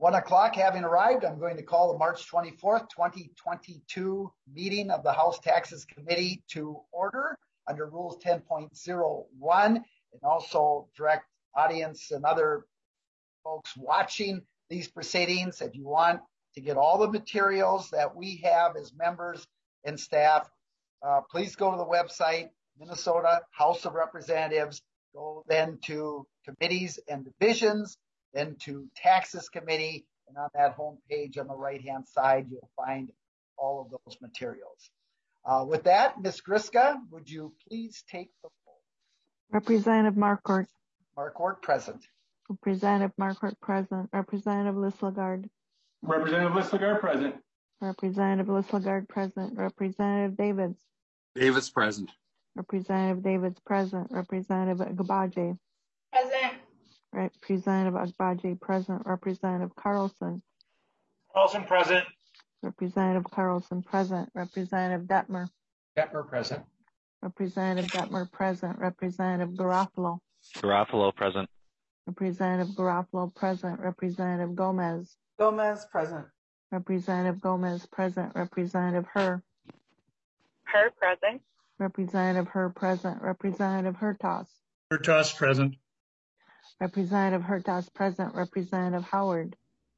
1 o'clock having arrived, I'm going to call the March 24th, 2022 meeting of the House Taxes Committee to order under Rules 10.01, and also direct audience and other folks watching these proceedings. If you want to get all the materials that we have as members and staff, please go to the website, Minnesota House of Representatives, go then to committees and divisions, then to Taxes Committee, and on that home page on the right-hand side, you'll find all of those materials. With that, Ms. Griska, would you please take the floor? Representative Marquardt. Marquardt, present. Representative Marquardt, present. Representative Listlegard. Representative Listlegard, present. Representative Listlegard, present. Representative Davids. Davids, present. Representative Davids, present. Representative Agbaje. Present. Representative Agbaje, present. Representative Carlson. Carlson, present. Representative Carlson, present. Representative Detmer. Detmer, present. Representative Detmer, present. Representative Garofalo. Garofalo, present. Representative Garofalo, present. Representative Gomez. Gomez, present. Representative Gomez, present. Representative Herr. Herr, present. Representative Herr, present. Representative Hertaus. Hertaus, present. Representative Hertaus, present. Representative Howard.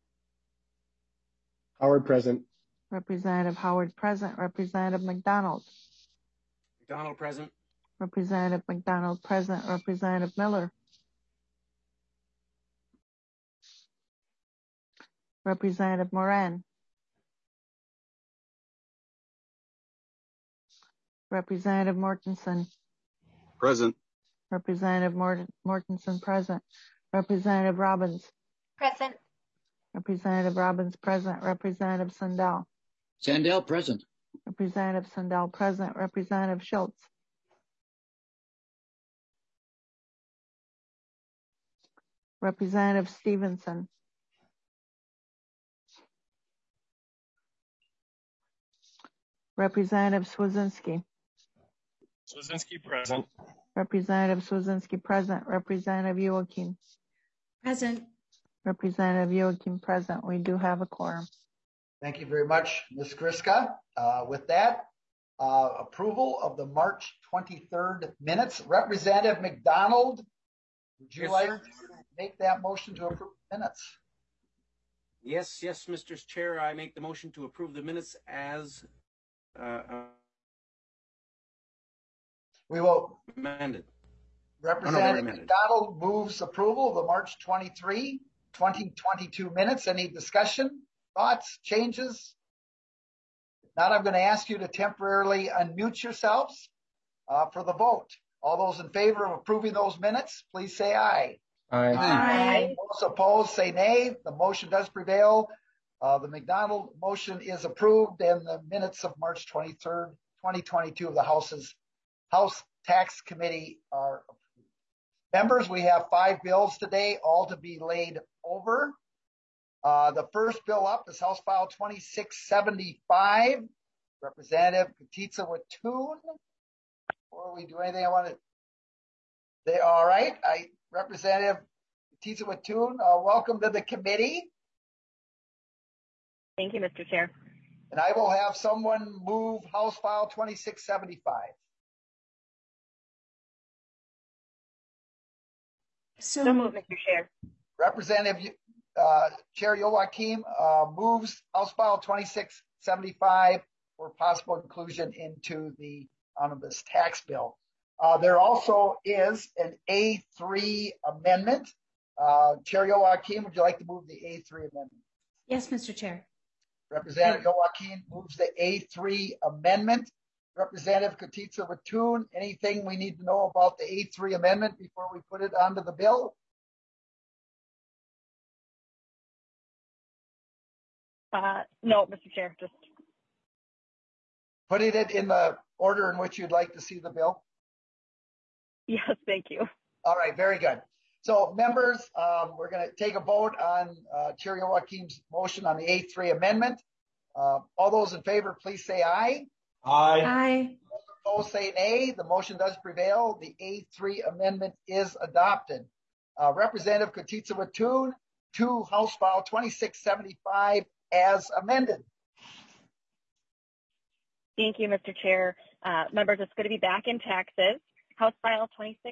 Howard, present. Representative Howard, present. Representative McDonald. McDonald, present. Representative McDonald, present. Representative Miller. Representative Moran. Representative Mortensen. Present. Representative Mortensen, present. Representative Robbins. Present. Representative Robbins, present. Representative Sandell. Sandell, present. Representative Sandell, present. Representative Schultz. Representative Stevenson. Representative Swedzinski. Swedzinski, present. Representative Swedzinski, present. Representative Joachim. Present. Representative Joachim, present. We do have a quorum. Thank you very much, Ms. Griska. With that, approval of the March 23rd minutes. Representative McDonald, would you like to make that motion to approve the minutes? Yes, Mr. Chair, I make the motion to approve the minutes as we will amended. Representative McDonald moves approval of the March 23, 2022 minutes. Any discussion, thoughts, changes? If not, I'm going to ask you to temporarily unmute yourselves for the vote. All those in favor of approving those minutes, please say aye. Aye. Aye. Those opposed, say nay. The motion does prevail. The McDonald motion is approved, and the minutes of March 23rd, 2022 of the House Tax Committee are approved. Members, we have 5 bills today, all to be laid over. The first bill up is House File 2675, Representative Kotitsa Watoon. Before we do anything, all right. Representative Kotitsa Watoon, welcome to the committee. Thank you, Mr. Chair. And I will have someone move House File 2675. So moved, Mr. Chair. Representative Chair Joachim moves House File 2675 for possible inclusion into the omnibus tax bill. There also is an A3 amendment. Chair Joachim, would you like to move the A3 amendment? Yes, Mr. Chair. Representative Joachim moves the A3 amendment. Representative Kotitsa Watoon, anything we need to know about the A3 amendment before we put it onto the bill? No, Mr. Chair, just putting it in the order in which you'd like to see the bill. yes, thank you. All right, very good. So members, we're going to take a vote on Chair Joachim's motion on the A3 amendment. All those in favor, please say aye. Aye. Aye. Opposed, say nay. The motion does prevail. The A3 amendment is adopted. Representative Kotitsa Watoon, to House File 2675 as amended. Thank you, Mr. Chair. Members, it's good to be back in taxes. House File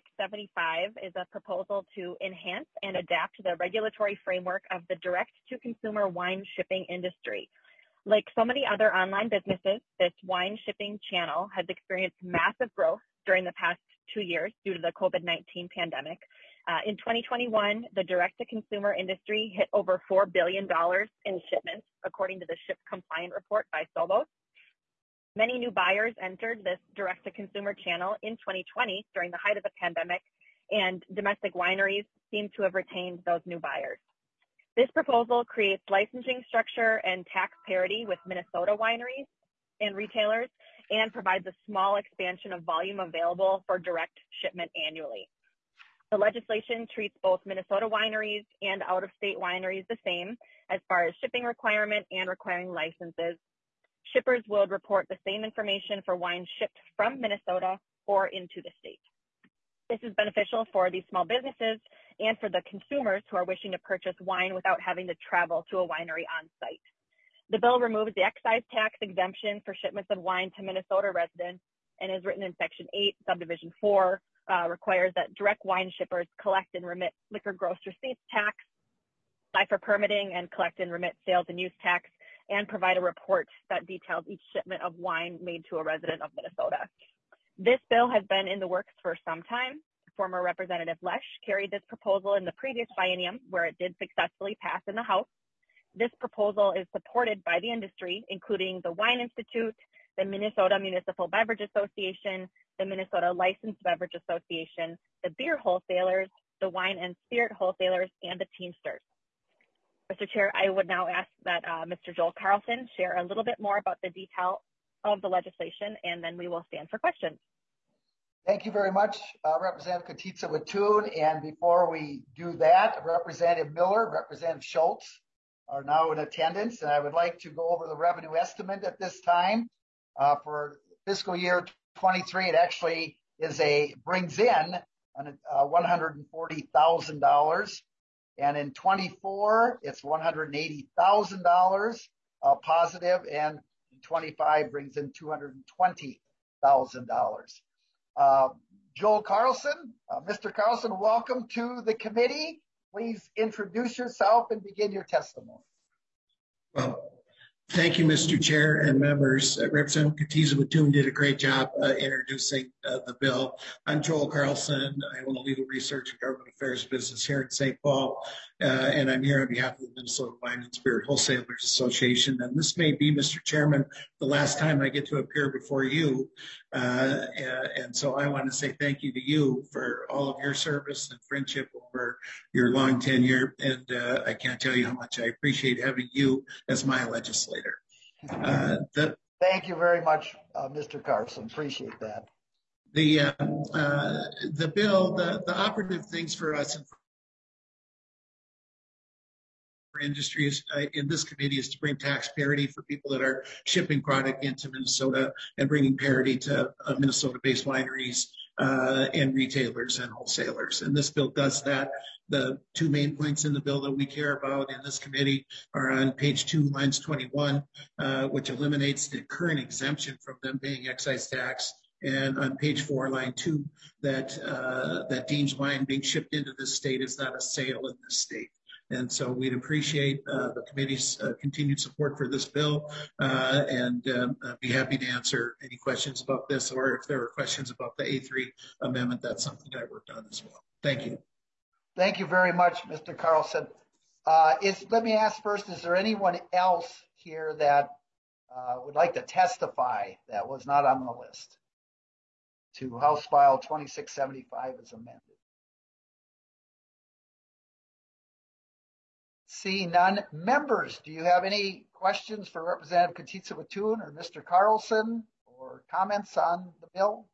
2675 is a proposal to enhance and adapt the regulatory framework of the direct-to-consumer wine shipping industry. Like so many other online businesses, this wine shipping channel has experienced massive growth during the past 2 years due to the COVID-19 pandemic. In 2021, the direct-to-consumer industry hit over $4 billion in shipments, according to the Ship Compliant report by Sovos. Many new buyers entered this direct-to-consumer channel in 2020 during the height of the pandemic, and domestic wineries seem to have retained those new buyers. This proposal creates licensing structure and tax parity with Minnesota wineries and retailers and provides a small expansion of volume available for direct shipment annually. The legislation treats both Minnesota wineries and out-of-state wineries the same as far as shipping requirement and requiring licenses. Shippers will report the same information for wine shipped from Minnesota or into the state. This is beneficial for these small businesses and for the consumers who are wishing to purchase wine without having to travel to a winery on site. The bill removes the excise tax exemption for shipments of wine to Minnesota residents and is written in Section 8, Subdivision 4, requires that direct wine shippers collect and remit liquor gross receipts tax, apply for permitting and collect and remit sales and use tax, and provide a report that details each shipment of wine made to a resident of Minnesota. This bill has been in the works for some time. Former Representative Lesh carried this proposal in the previous biennium, where it did successfully pass in the House. This proposal is supported by the industry, including the Wine Institute, the Minnesota Municipal Beverage Association, the Minnesota Licensed Beverage Association, the beer wholesalers, the wine and spirit wholesalers, and the Teamsters. Mr. Chair, I would now ask that Mr. Joel Carlson share a little bit more about the detail of the legislation, and then we will stand for questions. Thank you very much, Representative Kotitsa Witthuhn. And before we do that, Representative Miller, Representative Schultz are now in attendance, and I would like to go over the revenue estimate at this time. For fiscal year 23, it actually brings in $140,000. And in 24, it's $180,000 positive, and in 25 brings in $220,000. Joel Carlson, Mr. Carlson, welcome to the committee. Please introduce yourself and begin your testimony. Well, thank you, Mr. Chair and members. Representative Kotitsa Witthuhn did a great job introducing the bill. I'm Joel Carlson. I own a legal research and government affairs business here in St. Paul, and I'm here on behalf of the Minnesota Wine and Spirit Wholesalers Association. And this may be, Mr. Chairman, the last time I get to appear before you. And so I want to say thank you to you for all of your service and friendship over your long tenure. And I can't tell you how much I appreciate having you as my legislator. Thank you very much, Mr. Carlson. Appreciate that. The bill, the operative things for us and for industries in this committee is to bring tax parity for people that are shipping product into Minnesota and bringing parity to Minnesota-based wineries and retailers and wholesalers. And this bill does that. The two main points in the bill that we care about in this committee are on page 2, lines 21, which eliminates the current exemption from them paying excise tax, and on page 4, line 2, that deems wine being shipped into this state is not a sale in this state. And so we'd appreciate the committee's continued support for this bill, and be happy to answer any questions about this, or if there are questions about the A3 amendment, that's something I worked on as well. Thank you. Thank you very much, Mr. Carlson. Let me ask first, is there anyone else here that would like to testify that was not on the list to House File 2675 as amended? See none. Members, do you have any questions for Representative Kotitsa Witthuhn or Mr. Carlson, or comments on the bill?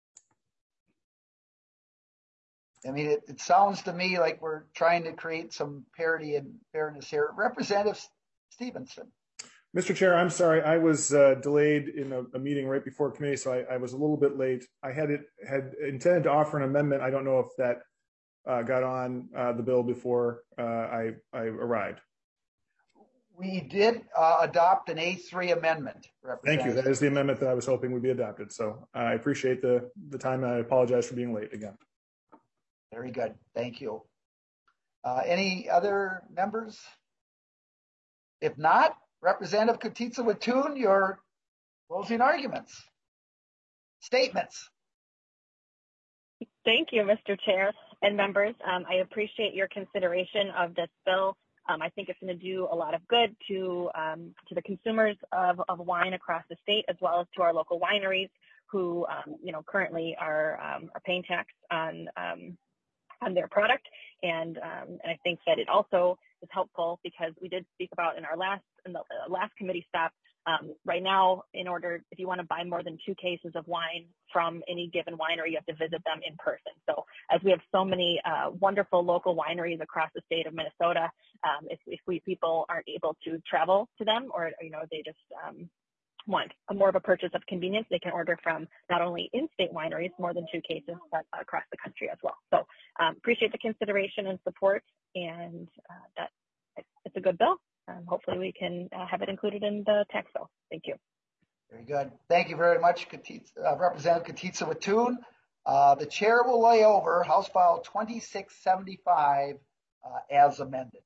I mean, it sounds to me like we're trying to create some parity and fairness here. Representative Stevenson. Mr. Chair, I'm sorry. I was delayed in a meeting right before committee, so I was a little bit late. I had intended to offer an amendment. I don't know if that got on the bill before I arrived. We did adopt an A3 amendment. Thank you. That is the amendment that I was hoping would be adopted. So I appreciate the time, and I apologize for being late again. Very good. Thank you. Any other members? If not, Representative Kotitsa-Witthuhn, your closing arguments, statements. Thank you, Mr. Chair and members. I appreciate your consideration of this bill. I think it's going to do a lot of good to the consumers of wine across the state, as well as to our local wineries who, currently are paying tax on their product. And I think that it also is helpful because we did speak about in the last committee stop. Right now, if you want to buy more than 2 cases of wine from any given winery, you have to visit them in person. So as we have so many wonderful local wineries across the state of Minnesota, if people aren't able to travel to them, or they just want more of a purchase of convenience, they can order from not only in-state wineries, more than 2 cases, but across the country as well. So appreciate the consideration and support, and that it's a good bill. Hopefully we can have it included in the tax bill. Thank you. Very good. Thank you very much, Representative Kotitsa-Witthuhn. The chair will lay over House File 2675 as amended.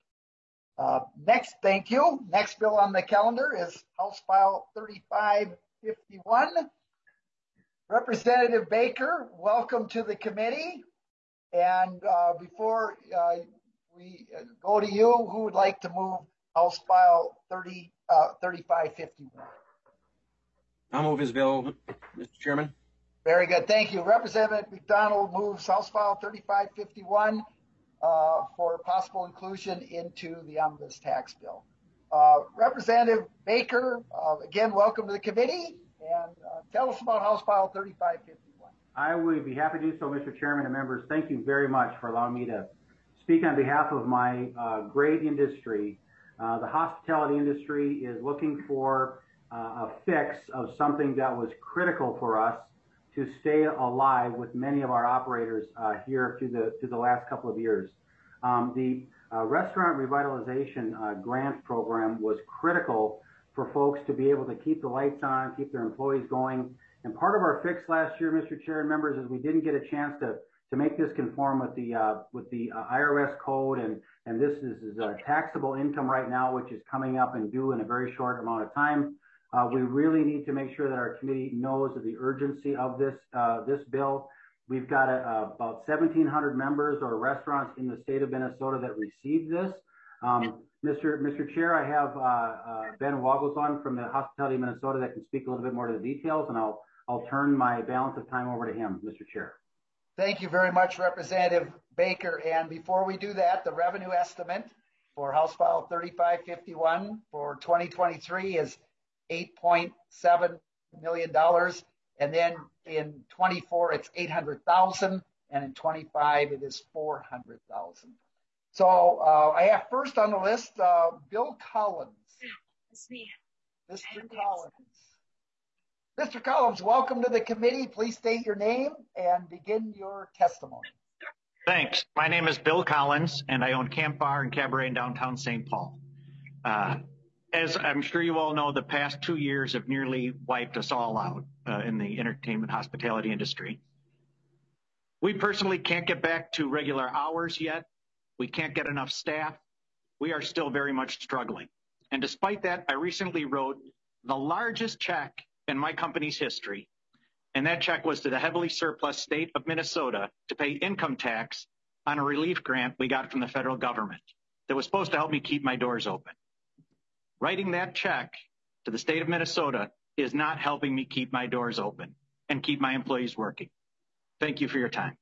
Thank you. Next bill on the calendar is House File 3551. Representative Baker, welcome to the committee. And before we go to you, who would like to move House File 3551? I'll move his bill, Mr. Chairman. Very good. Thank you. Representative McDonald moves House File 3551 for possible inclusion into the omnibus tax bill. Representative Baker, again, welcome to the committee, and tell us about House File 3551. I would be happy to do so, Mr. Chairman and members. Thank you very much for allowing me to speak on behalf of my great industry. The hospitality industry is looking for a fix of something that was critical for us to stay alive with many of our operators here through the last couple of years. The Restaurant Revitalization Grant Program was critical for folks to be able to keep the lights on, keep their employees going. And part of our fix last year, Mr. Chair and members, is we didn't get a chance to make this conform with the IRS code, and this is taxable income right now, which is coming up and due in a very short amount of time. We really need to make sure that our committee knows of the urgency of this bill. We've got about 1,700 members or restaurants in the state of Minnesota that received this. Mr. Chair, I have Ben Wogelsson from the Hospitality of Minnesota that can speak a little bit more to the details, and I'll turn my balance of time over to him, Mr. Chair. Thank you very much, Representative Baker. And before we do that, the revenue estimate for House File 3551 for 2023 is $8.7 million. And then in 24, it's $800,000. And in 25, it is $400,000. So I have first on the list, Bill Collins. That's me. Mr. Collins. Mr. Collins, welcome to the committee. Please state your name and begin your testimony. Thanks. My name is Bill Collins, and I own Camp Bar and Cabaret in downtown St. Paul. As I'm sure you all know, the past 2 years have nearly wiped us all out in the entertainment hospitality industry. We personally can't get back to regular hours yet. We can't get enough staff. We are still very much struggling. And despite that, I recently wrote the largest check in my company's history, and that check was to the heavily surplus state of Minnesota to pay income tax on a relief grant we got from the federal government that was supposed to help me keep my doors open. Writing that check to the state of Minnesota is not helping me keep my doors open and keep my employees working. Thank you for your time.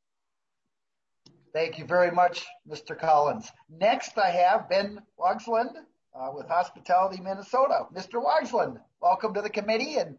Thank you very much, Mr. Collins. Next, I have Ben Wogelsson with Hospitality Minnesota. Mr. Wogelsson, welcome to the committee, and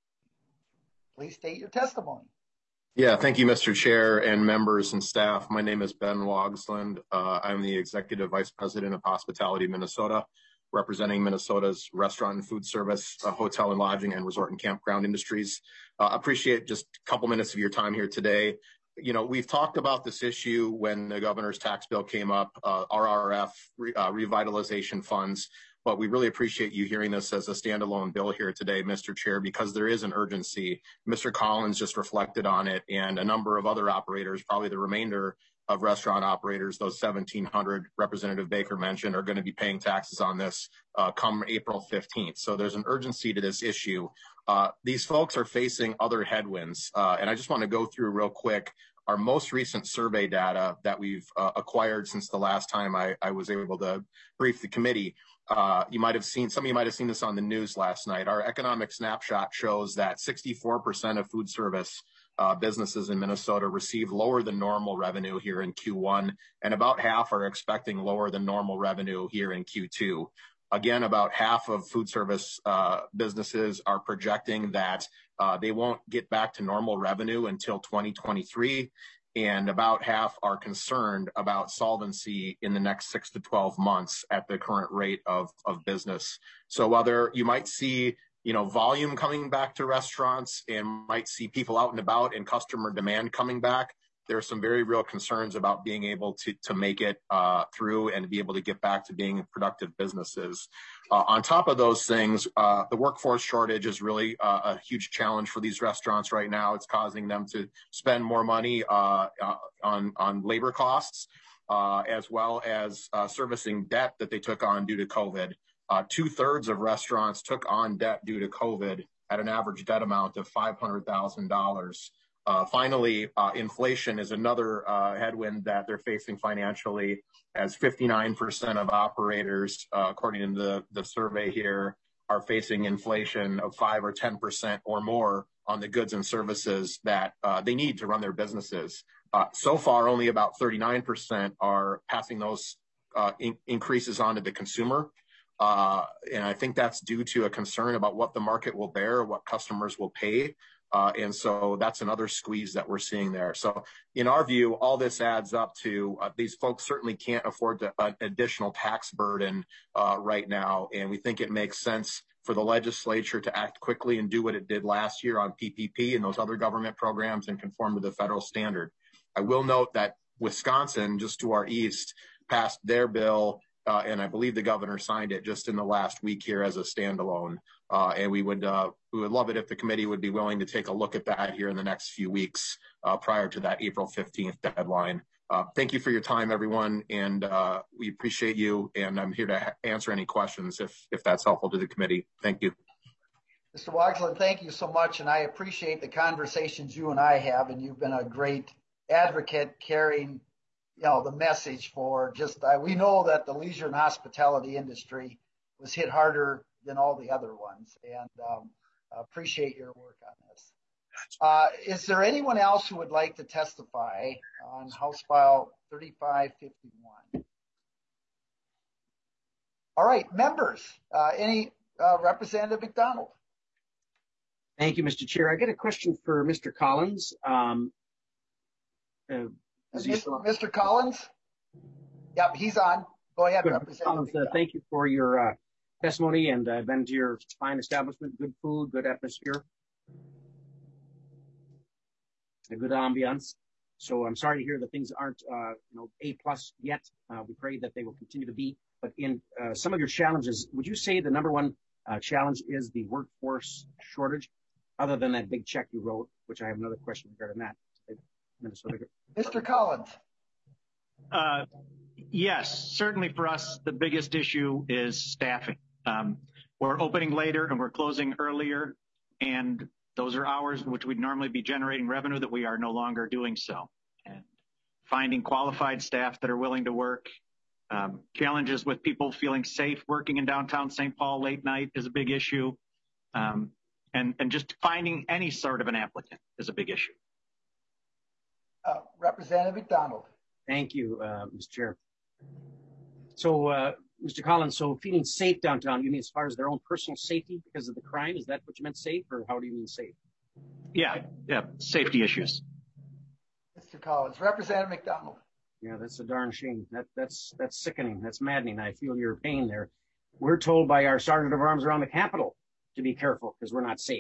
please state your testimony. Yeah, thank you, Mr. Chair and members and staff. My name is Ben Wogelsson. I'm the Executive Vice President of Hospitality Minnesota, representing Minnesota's restaurant and food service, hotel and lodging, and resort and campground industries. Appreciate just a couple minutes of your time here today. we've talked about this issue when the governor's tax bill came up, RRF, revitalization funds, but we really appreciate you hearing this as a standalone bill here today, Mr. Chair, because there is an urgency. Mr. Collins just reflected on it, and a number of other operators, probably the remainder of restaurant operators, those 1,700 Representative Baker mentioned, are going to be paying taxes on this come April 15th. So there's an urgency to this issue. These folks are facing other headwinds, and I just want to go through real quick our most recent survey data that we've acquired since the last time I was able to brief the committee. Some of you might have seen this on the news last night. Our economic snapshot shows that 64% of food service businesses in Minnesota receive lower than normal revenue here in Q1, and about half are expecting lower than normal revenue here in Q2. Again, about half of food service businesses are projecting that they won't get back to normal revenue until 2023, and about half are concerned about solvency in the next 6 to 12 months at the current rate of business. So while you might see volume coming back to restaurants and might see people out and about and customer demand coming back, there are some very real concerns about being able to make it through and be able to get back to being productive businesses. On top of those things, the workforce shortage is really a huge challenge for these restaurants right now. It's causing them to spend more money on labor costs, as well as servicing debt that they took on due to COVID. 2/3 of restaurants took on debt due to COVID at an average debt amount of $500,000. Finally, inflation is another headwind that they're facing financially, as 59% of operators, according to the survey here, are facing inflation of 5 or 10% or more on the goods and services that they need to run their businesses. So far, only about 39% are passing those increases on to the consumer. And I think that's due to a concern about what the market will bear, what customers will pay. And so that's another squeeze that we're seeing there. So in our view, all this adds up to these folks certainly can't afford an additional tax burden right now. And we think it makes sense for the legislature to act quickly and do what it did last year on PPP and those other government programs and conform to the federal standard. I will note that Wisconsin, just to our east, passed their bill, and I believe the governor signed it just in the last week here as a standalone. And we would love it if the committee would be willing to take a look at that here in the next few weeks prior to that April 15th deadline. Thank you for your time, everyone, and we appreciate you. And I'm here to answer any questions if that's helpful to the committee. Thank you. Mr. Wagsland, thank you so much, and I appreciate the conversations you and I have, and you've been a great advocate carrying the message for we know that the leisure and hospitality industry was hit harder than all the other ones, and appreciate your work on this. Is there anyone else who would like to testify on House File 3551? All right, members, Representative McDonald. Thank you, Mr. Chair. I get a question for Mr. Collins. Mr. Collins? Yep, he's on. Go ahead, Representative Collins. Thank you for your testimony, and I've been to your fine establishment. Good food, good atmosphere, a good ambiance. So I'm sorry to hear that things aren't A+ yet. We pray that they will continue to be. But in some of your challenges, would you say the number one challenge is the workforce shortage, other than that big check you wrote, which I have another question regarding that? Minnesota. Mr. Collins. Yes, certainly for us, the biggest issue is staffing. We're opening later and we're closing earlier, and those are hours in which we'd normally be generating revenue that we are no longer doing so. And finding qualified staff that are willing to work, challenges with people feeling safe working in downtown St. Paul late night is a big issue. And just finding any sort of an applicant is a big issue. Representative McDonald. Thank you, Mr. Chair. So, Mr. Collins, so feeling safe downtown, you mean as far as their own personal safety because of the crime? Is that what you meant safe, or how do you mean safe? Yeah, safety issues. Mr. Collins. Representative McDonald. Yeah, that's a darn shame. That's sickening. That's maddening. I feel your pain there. We're told by our sergeant of arms around the Capitol to be careful because we're not safe.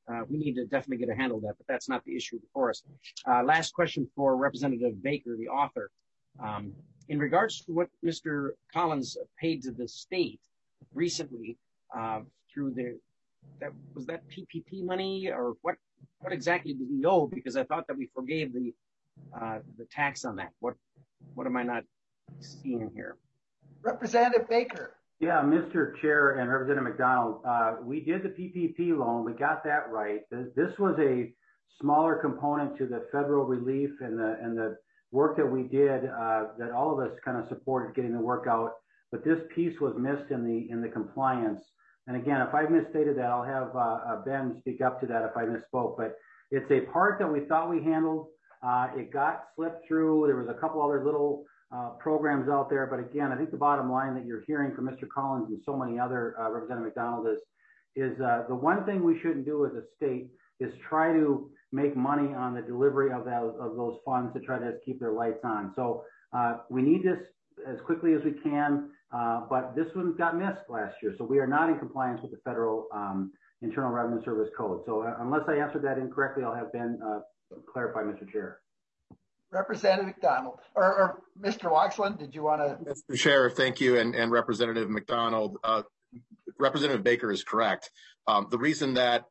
we need to definitely get a handle of that, but that's not the issue before us. Last question for Representative Baker, the author. In regards to what Mr. Collins paid to the state recently through was that PPP money, or what exactly did he owe? Because I thought that we forgave the tax on that. What am I not seeing here? Representative Baker. Yeah, Mr. Chair and Representative McDonald, we did the PPP loan. We got that right. This was a smaller component to the federal relief and the work that we did that all of us kind of supported getting the work out. But this piece was missed in the compliance. And again, if I misstated that, I'll have Ben speak up to that if I misspoke. But it's a part that we thought we handled. It got slipped through. There was a couple other little programs out there. But again, I think the bottom line that you're hearing from Mr. Collins and so many other Representative McDonald is the one thing we shouldn't do as a state is try to make money on the delivery of those funds to try to keep their lights on. So we need this as quickly as we can, but this one got missed last year. So we are not in compliance with the federal Internal Revenue Service Code. So unless I answered that incorrectly, I'll have Ben clarify, Mr. Chair. Representative McDonald or Mr. Waxland, did you want to? Mr. Chair, thank you. And Representative McDonald, Representative Baker is correct. The reason that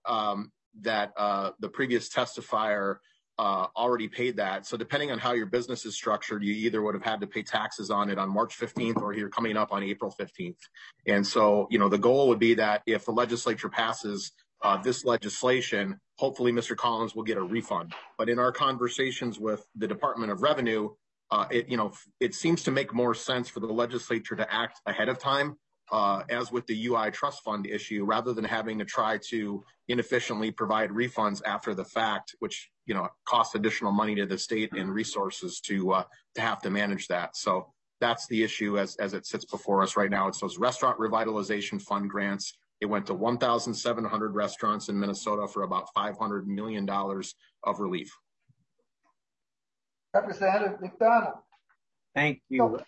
the previous testifier already paid that. So depending on how your business is structured, you either would have had to pay taxes on it on March 15th or you're coming up on April 15th. And so, the goal would be that if the legislature passes this legislation, hopefully Mr. Collins will get a refund. But in our conversations with the Department of Revenue, it seems to make more sense for the legislature to act ahead of time, as with the UI trust fund issue, rather than having to try to inefficiently provide refunds after the fact, which costs additional money to the state and resources to have to manage that. So that's the issue as it sits before us right now. It's those restaurant revitalization fund grants. It went to 1,700 restaurants in Minnesota for about $500 million of relief. Representative McDonald. Thank you.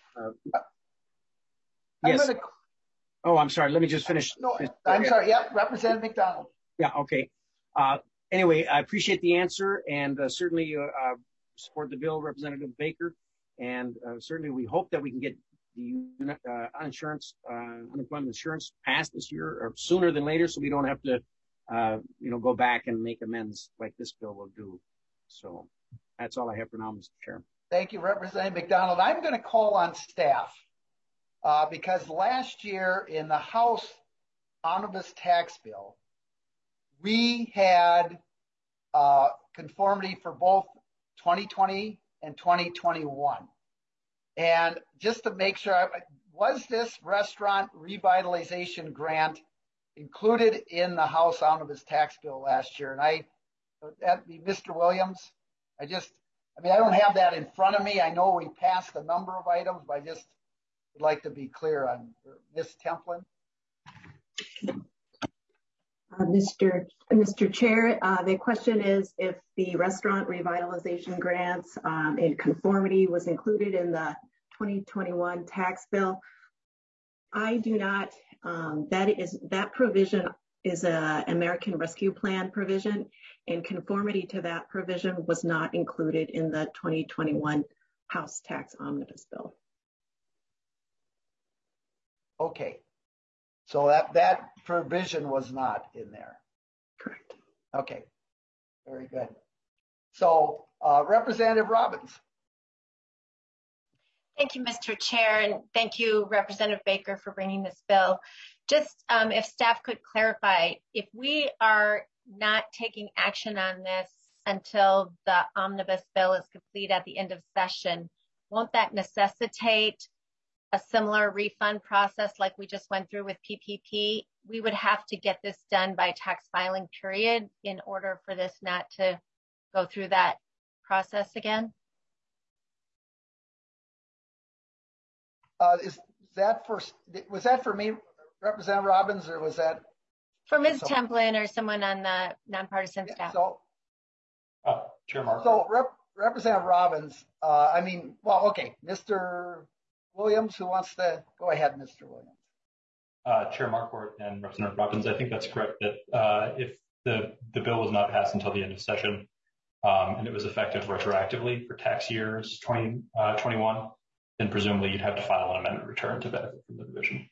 Yes. I'm sorry. Let me just finish. No, I'm sorry. Yeah, Representative McDonald. Yeah. Okay. Anyway, I appreciate the answer and certainly support the bill, Representative Baker. And certainly we hope that we can get the unemployment insurance passed this year or sooner than later, so we don't have to, go back and make amends like this bill will do. So that's all I have for now, Mr. Chair. Thank you, Representative McDonald. I'm going to call on staff because last year in the House omnibus tax bill, we had conformity for both 2020 and 2021. And just to make sure, was this restaurant revitalization grant included in the House omnibus tax bill last year? And that'd be Mr. Williams. I don't have that in front of me. I know we passed a number of items, but I just would like to be clear on Ms. Templin. Mr. Chair, the question is if the restaurant revitalization grants in conformity was included in the 2021 tax bill. I do not. That provision is an American Rescue Plan provision, and conformity to that provision was not included in the 2021 House tax omnibus bill. Okay. So that provision was not in there. Correct. Okay. Very good. So Representative Robbins. Thank you, Mr. Chair, and thank you, Representative Baker, for bringing this bill. Just if staff could clarify, if we are not taking action on this until the omnibus bill is complete at the end of session, won't that necessitate a similar refund process like we just went through with PPP? We would have to get this done by tax filing period in order for this not to go through that process again. Was that for me, Representative Robbins, or was that for Ms. Templin or someone on the nonpartisan staff? Chair Mark. So Representative Robbins, okay, Mr. Williams, who wants to go ahead, Mr. Williams? Chair Marquardt and Representative Robbins, I think that's correct that if The bill was not passed until the end of session, and it was effective retroactively for tax years 2021. Then presumably you'd have to file an amendment return to benefit from the division.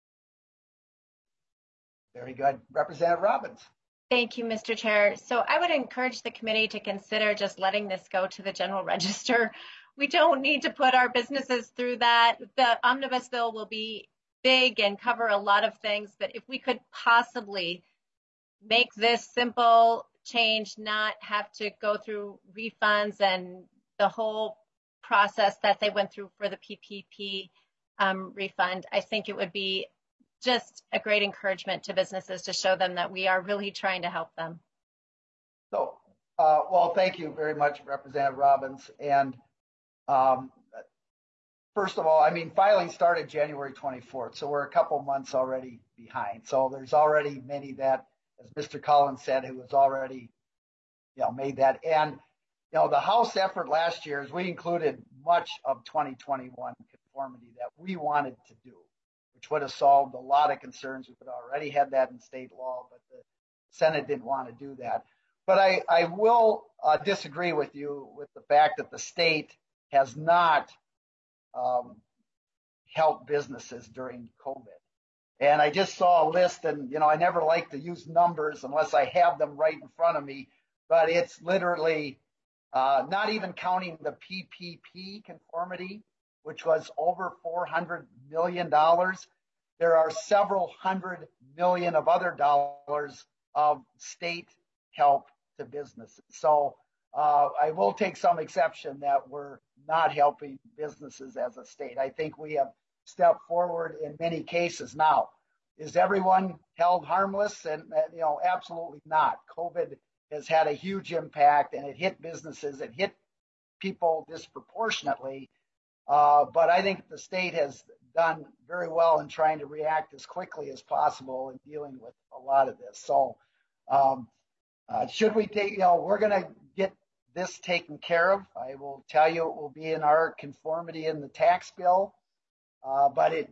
Very good. Representative Robbins. Thank you, Mr. Chair. So I would encourage the committee to consider just letting this go to the general register. We don't need to put our businesses through that. The omnibus bill will be big and cover a lot of things, but if we could possibly make this simple change, not have to go through refunds and the whole process that they went through for the PPP refund, I think it would be just a great encouragement to businesses to show them that we are really trying to help them. So, well, thank you very much, Representative Robbins. And first of all, I mean, filing started January 24th, so we're a couple months already behind. So there's already many that, as Mr. Collins said, who has already, made that. And, the House effort last year is we included much of 2021 conformity that we wanted to do, which would have solved a lot of concerns. We would have already had that in state law, but the Senate didn't want to do that. But I will disagree with you with the fact that the state has not helped businesses during COVID. And I just saw a list, and I never like to use numbers unless I have them right in front of me, but it's literally not even counting the PPP conformity, which was over $400 million. There are several hundred million of other dollars of state help to businesses. So I will take some exception that we're not helping businesses as a state. I think we have stepped forward in many cases. Now, is everyone held harmless? And absolutely not. COVID has had a huge impact, and it hit businesses, it hit people disproportionately. But I think the state has done very well in trying to react as quickly as possible in dealing with a lot of this. So should we take, we're going to get this taken care of. I will tell you it will be in our conformity in the tax bill. But it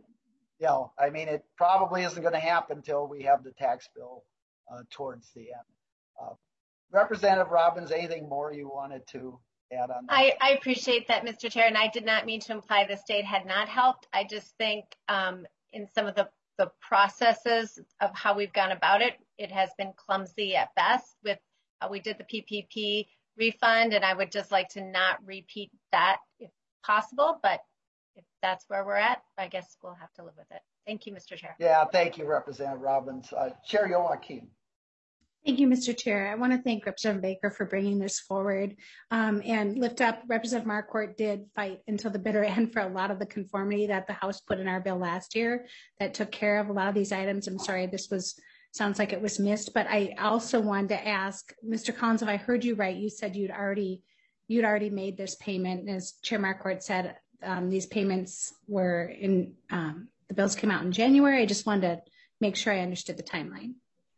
probably isn't going to happen until we have the tax bill towards the end. Representative Robbins, anything more you wanted to add on that? I appreciate that, Mr. Chair, and I did not mean to imply the state had not helped. I just think in some of the processes of how we've gone about it, it has been clumsy at best with how we did the PPP refund, and I would just like to not repeat that if possible, but if that's where we're at, I guess we'll have to live with it. Thank you, Mr. Chair. Yeah, thank you, Representative Robbins. Chair Youakim. Thank you, Mr. Chair. I want to thank Representative Baker for bringing this forward and lift up. Representative Marquardt did fight until the bitter end for a lot of the conformity that the House put in our bill last year that took care of a lot of these items. I'm sorry, sounds like it was missed, but I also wanted to ask, Mr. Collins, if I heard you right, you said you'd already made this payment. And as Chair Marquardt said, these payments were in, the bills came out in January. I just wanted to make sure I understood the timeline.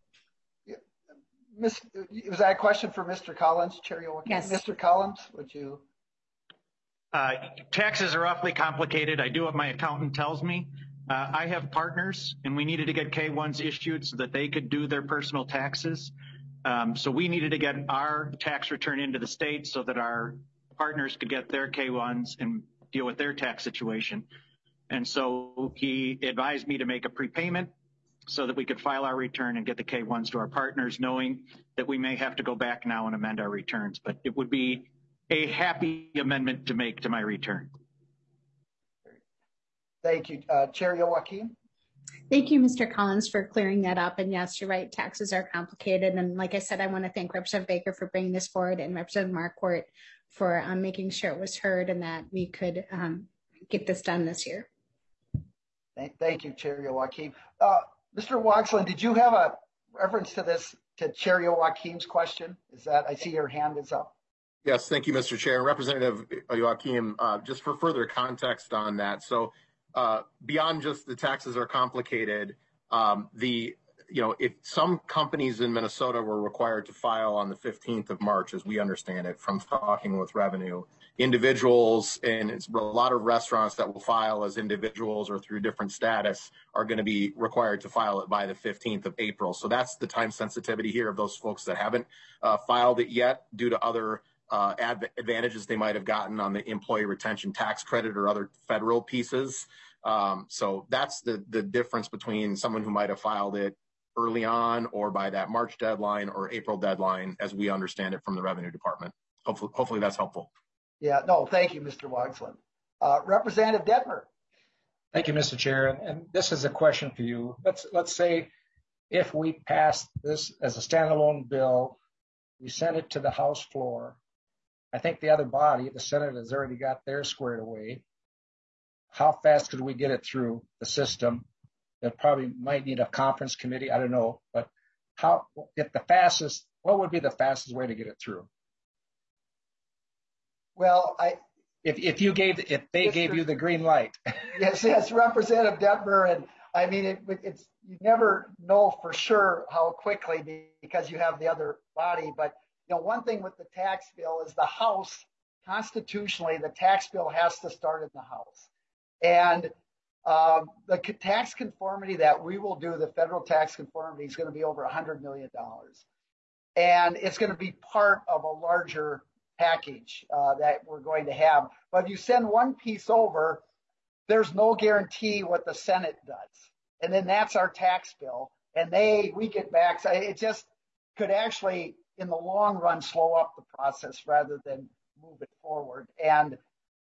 Was that a question for Mr. Collins, Chair Youakim? Yes. Mr. Collins, would you? Taxes are awfully complicated. I do what my accountant tells me. I have partners, and we needed to get K-1s issued so that they could do their personal taxes. So we needed to get our tax return into the state so that our partners could get their K-1s and deal with their tax situation. And so he advised me to make a prepayment so that we could file our return and get the K-1s to our partners, knowing that we may have to go back now and amend our returns. But it would be a happy amendment to make to my return. Thank you. Chair Youakim. Thank you, Mr. Collins, for clearing that up. And yes, you're right, taxes are complicated. And like I said, I want to thank Representative Baker for bringing this forward and Representative Marquardt for making sure it was heard and that we could get this done this year. Thank you, Chair Youakim. Mr. Woxland, did you have a reference to this, to Chair Youakim's question? I see your hand is up. Yes, thank you, Mr. Chair. Representative Youakim, just for further context on that. So beyond just the taxes are complicated, if some companies in Minnesota were required to file on the 15th of March, as we understand it from talking with revenue, individuals, and it's a lot of restaurants that will file as individuals or through different status are going to be required to file it by the 15th of April. So that's the time sensitivity here of those folks that haven't filed it yet due to other advantages they might have gotten on the employee retention tax credit or other federal pieces. So that's the difference between someone who might have filed it early on or by that March deadline or April deadline, as we understand it from the Revenue Department. Hopefully that's helpful. Yeah, no, thank you, Mr. Wogsland. Representative Detmer. Thank you, Mr. Chair. And this is a question for you. Let's say if we pass this as a standalone bill, we send it to the House floor. I think the other body, the Senate, has already got theirs squared away. How fast could we get it through the system? It probably might need a conference committee. I don't know, but what would be the fastest way to get it through? Well, if they gave you the green light. Yes, Representative Detmer, and I mean it's you never know for sure how quickly because you have the other body. But one thing with the tax bill is the House constitutionally, the tax bill has to start in the House, and the tax conformity that we will do, the federal tax conformity, is going to be over $100 million, and it's going to be part of a larger package that we're going to have. But if you send one piece over, there's no guarantee what the Senate does, and then that's our tax bill, and we get back. So it just could actually, in the long run, slow up the process rather than move it forward. And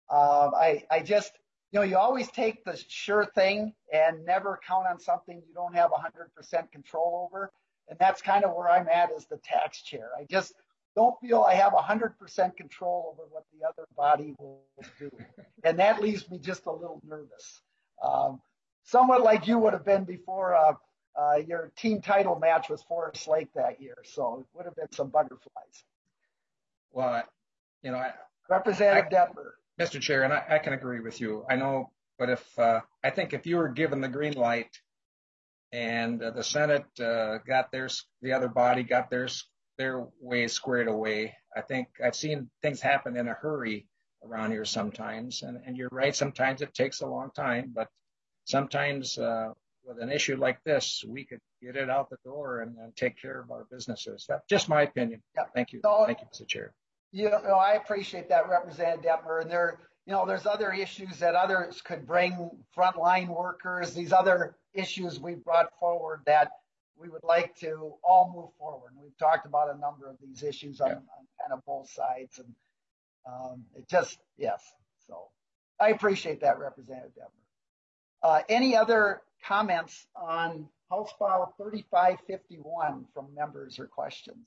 I just, you always take the sure thing and never count on something you don't have 100% control over. And that's kind of where I'm at as the tax chair. I just don't feel I have 100% control over what the other body will do. And that leaves me just a little nervous. Somewhat like you would have been before your team title match was Forest Lake that year. So it would have been some butterflies. Well, Representative Detmer. Mr. Chair, and I can agree with you. I know, but I think if you were given the green light and the Senate got theirs, the other body got their way squared away, I think I've seen things happen in a hurry around here sometimes. And you're right, sometimes it takes a long time, but sometimes with an issue like this, we could get it out the door and take care of our businesses. That's just my opinion. Yeah. Thank you. Thank you, Mr. Chair. I appreciate that, Representative Detmer. And there's other issues that others could bring, frontline workers, these other issues we've brought forward that we would like to all move forward. We've talked about a number of these issues on kind of both sides. And yes. So I appreciate that, Representative Detmer. Any other comments on House File 3551 from members or questions?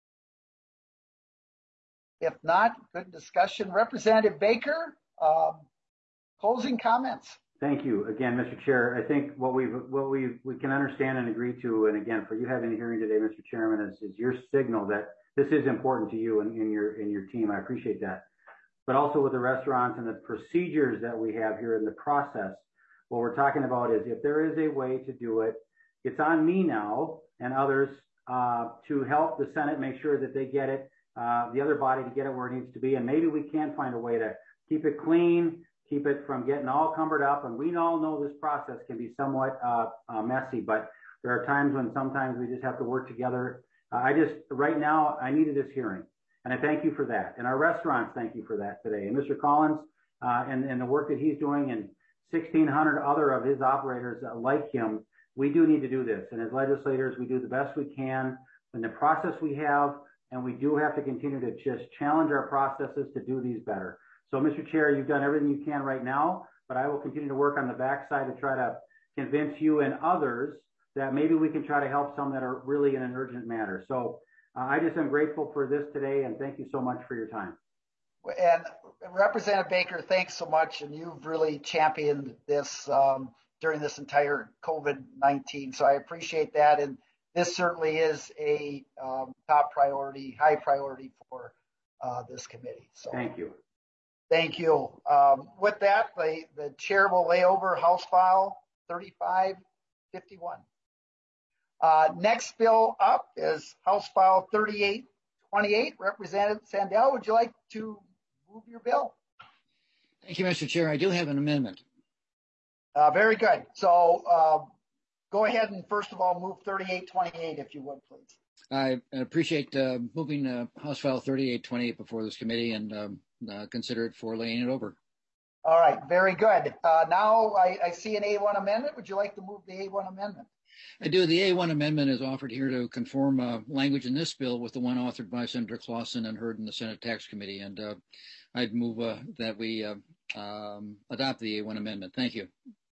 If not, good discussion. Representative Baker, closing comments. Thank you again, Mr. Chair. I think what we can understand and agree to, and again, for you having a hearing today, Mr. Chairman, is your signal that this is important to you and in your team. I appreciate that. But also with the restaurants and the procedures that we have here in the process, what we're talking about is if there is a way to do it, it's on me now and others to help the Senate make sure that they get it. The other body to get it where it needs to be. And maybe we can find a way to keep it clean, keep it from getting all cumbered up. And we all know this process can be somewhat messy, but there are times when sometimes we just have to work together. Right now, I needed this hearing, and I thank you for that. And our restaurants, thank you for that today. And Mr. Collins and the work that he's doing and 1,600 other of his operators like him, we do need to do this. And as legislators, we do the best we can in the process we have. And we do have to continue to just challenge our processes to do these better. So, Mr. Chair, you've done everything you can right now, but I will continue to work on the backside to try to convince you and others that maybe we can try to help some that are really in an urgent matter. So I just am grateful for this today, and thank you so much for your time. And Representative Baker, thanks so much. And you've really championed this during this entire COVID-19. So I appreciate that. And this certainly is a top priority, high priority for this committee. So thank you. Thank you. With that, the chair will lay over House File 3551. Next bill up is House File 3828. Representative Sandell, would you like to move your bill. Thank you, Mr. Chair. I do have an amendment. Very good. So go ahead and first of all move 3828 if you would, please. I appreciate moving House File 3828 before this committee and consider it for laying it over. All right, very good. Now I see an A1 amendment. Would you like to move the A1 amendment? I do. The A1 amendment is offered here to conform language in this bill with the one authored by Senator Clausen and heard in the Senate Tax Committee. And I'd move that we adopt the A1 amendment. Thank you.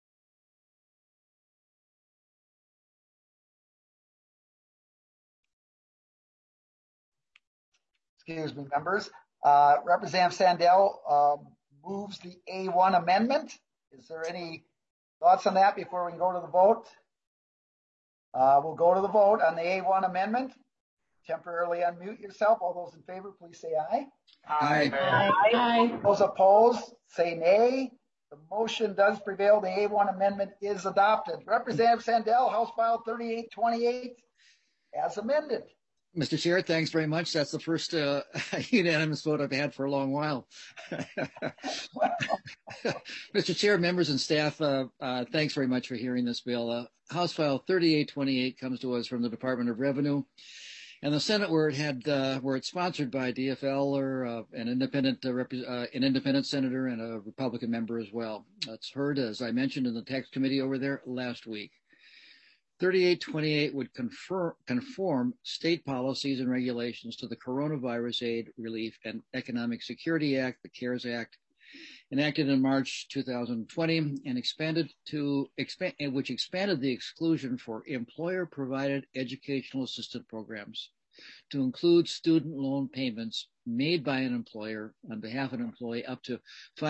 Excuse me, members. Representative Sandell moves the A1 amendment. Is there any thoughts on that before we can go to the vote? We'll go to the vote on the A1 amendment. Temporarily unmute yourself. All those in favor, please say aye. Aye. Aye. Those opposed, say nay. The motion does prevail. The A1 amendment is adopted. Representative Sandell, House File 3828, as amended. Mr. Chair, thanks very much. That's the first unanimous vote I've had for a long while. Mr. Chair, members and staff, thanks very much for hearing this bill. House File 3828 comes to us from the Department of Revenue and the Senate, where it's sponsored by DFL or an independent senator and a Republican member as well. It's heard, as I mentioned, in the Tax Committee over there last week. 3828 would conform state policies and regulations to the Coronavirus Aid, Relief, and Economic Security Act, the CARES Act, enacted in March 2020, and which expanded the exclusion for employer-provided educational assistance programs to include student loan payments made by an employer on behalf of an employee up to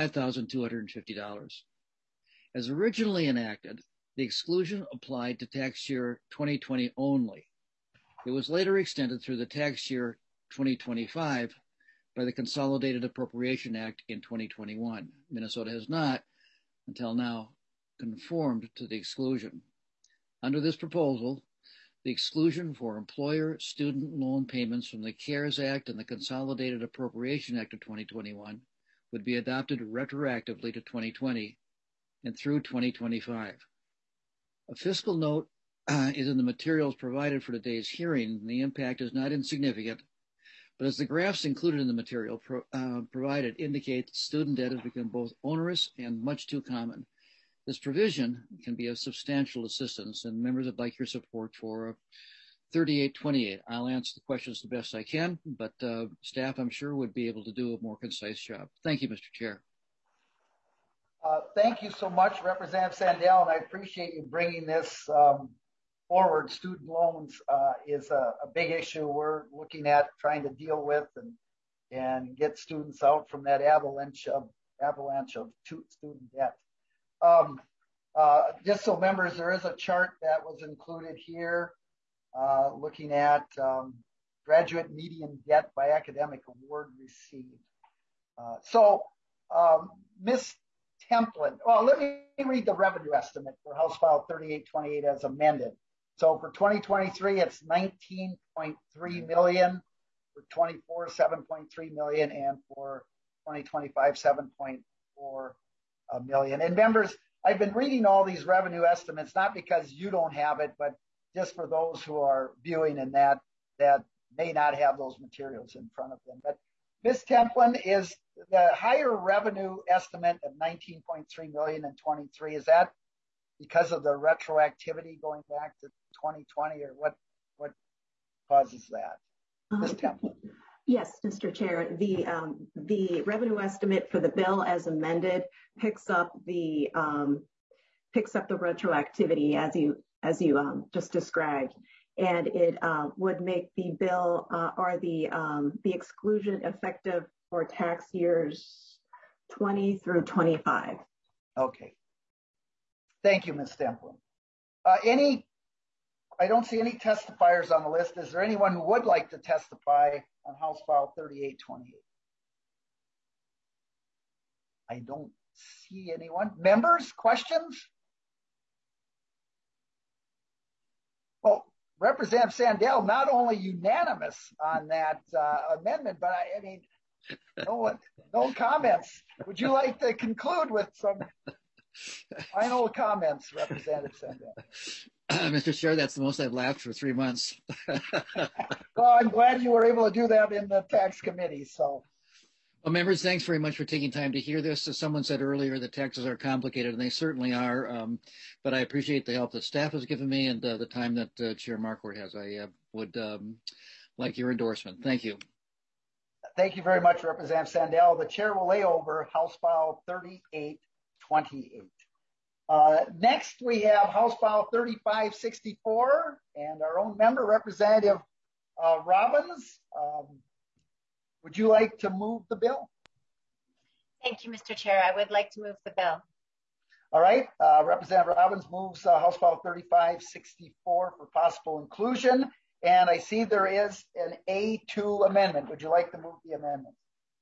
$5,250. As originally enacted, the exclusion applied to tax year 2020 only. It was later extended through the tax year 2025 by the Consolidated Appropriation Act in 2021. Minnesota has not, until now, conformed to the exclusion. Under this proposal, the exclusion for employer student loan payments from the CARES Act and the Consolidated Appropriation Act of 2021 would be adopted retroactively to 2020 and through 2025. A fiscal note is in the materials provided for today's hearing, and the impact is not insignificant. But as the graphs included in the material provided indicate, student debt has become both onerous and much too common. This provision can be of substantial assistance, and members would like your support for 3828. I'll answer the questions the best I can, but staff, I'm sure, would be able to do a more concise job. Thank you, Mr. Chair. Thank you so much, Representative Sandell, and I appreciate you bringing this forward. Student loans is a big issue we're looking at trying to deal with and get students out from that avalanche of student debt. Just so members, there is a chart that was included here looking at graduate median debt by academic award received. Ms. Templin, well, let me read the revenue estimate for House File 3828 as amended. So for 2023, it's $19.3 million. For 24, $7.3 million, and for 2025, $7.4 million. And members, I've been reading all these revenue estimates, not because you don't have it, but just for those who are viewing and that may not have those materials in front of them. But Ms. Templin, is the higher revenue estimate of $19.3 million in 23, is that because of the retroactivity going back to 2020, or what causes that? Ms. Templin. Yes, Mr. Chair. The revenue estimate for the bill as amended picks up the retroactivity as you just described, and it would make the bill or the exclusion effective for tax years 20 through 25. Okay. Thank you, Ms. Templin. I don't see any testifiers on the list. Is there anyone who would like to testify on House File 3828? I don't see anyone. Members, questions? Well, Representative Sandell, not only unanimous on that amendment, but I mean, No comments. Would you like to conclude with some final comments, Representative Sandell? Mr. Chair, that's the most I've laughed for 3 months. Well, I'm glad you were able to do that in the tax committee. So, well, members, thanks very much for taking time to hear this. As someone said earlier, the taxes are complicated, and they certainly are. But I appreciate the help that staff has given me and the time that Chair Marquardt has. I would like your endorsement. Thank you. Thank you very much, Representative Sandell. The chair will lay over House File 3828. Next, we have House File 3564 and our own member, Representative Robbins. Would you like to move the bill? Thank you, Mr. Chair. I would like to move the bill. All right. Representative Robbins moves House File 3564 for possible inclusion. And I see there is an A2 amendment. Would you like to move the amendment?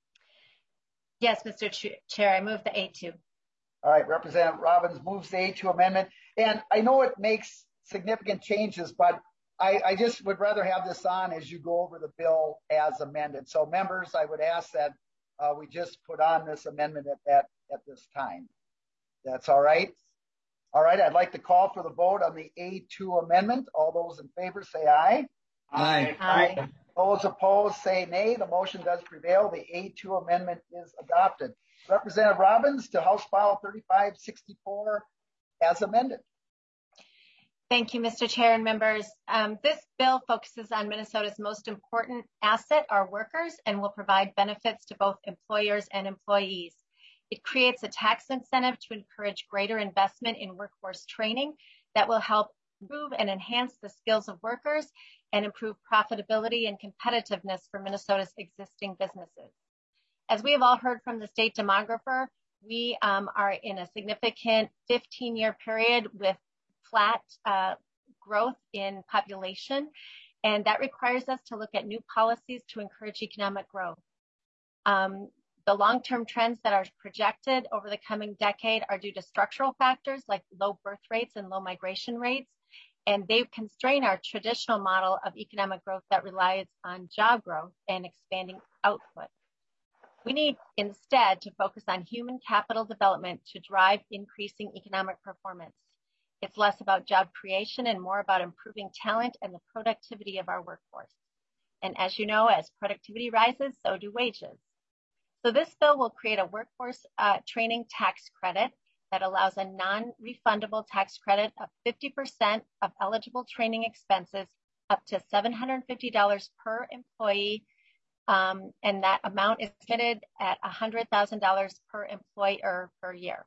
Yes, Mr. Chair, I move the A2. All right, Representative Robbins moves the A2 amendment. And I know it makes significant changes, but I just would rather have this on as you go over the bill as amended. So members, I would ask that we just put on this amendment at this time. That's all right. All right, I'd like to call for the vote on the A2 amendment. All those in favor say aye. Aye. Aye. Those opposed say nay. The motion does prevail. The A2 amendment is adopted. Representative Robbins to House File 3564 as amended. Thank you, Mr. Chair and members. This bill focuses on Minnesota's most important asset, our workers, and will provide benefits to both employers and employees. It creates a tax incentive to encourage greater investment in workforce training that will help improve and enhance the skills of workers and improve profitability and competitiveness for Minnesota's existing businesses. As we have all heard from the state demographer, we are in a significant 15-year period with flat growth in population, and that requires us to look at new policies to encourage economic growth. The long-term trends that are projected over the coming decade are due to structural factors like low birth rates and low migration rates, and they constrain our traditional model of economic growth that relies on job growth and expanding output. We need instead to focus on human capital development to drive increasing economic performance. It's less about job creation and more about improving talent and the productivity of our workforce. And as you know, as productivity rises, so do wages. So this bill will create a workforce training tax credit that allows a non-refundable tax credit of 50% of eligible training expenses up to $750 per employee, and that amount is committed at $100,000 per employer per year.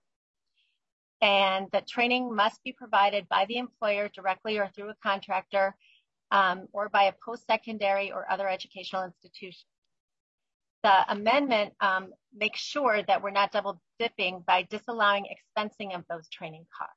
And the training must be provided by the employer directly or through a contractor or by a post-secondary or other educational institution. The amendment makes sure that we're not double dipping by disallowing expensing of those training costs.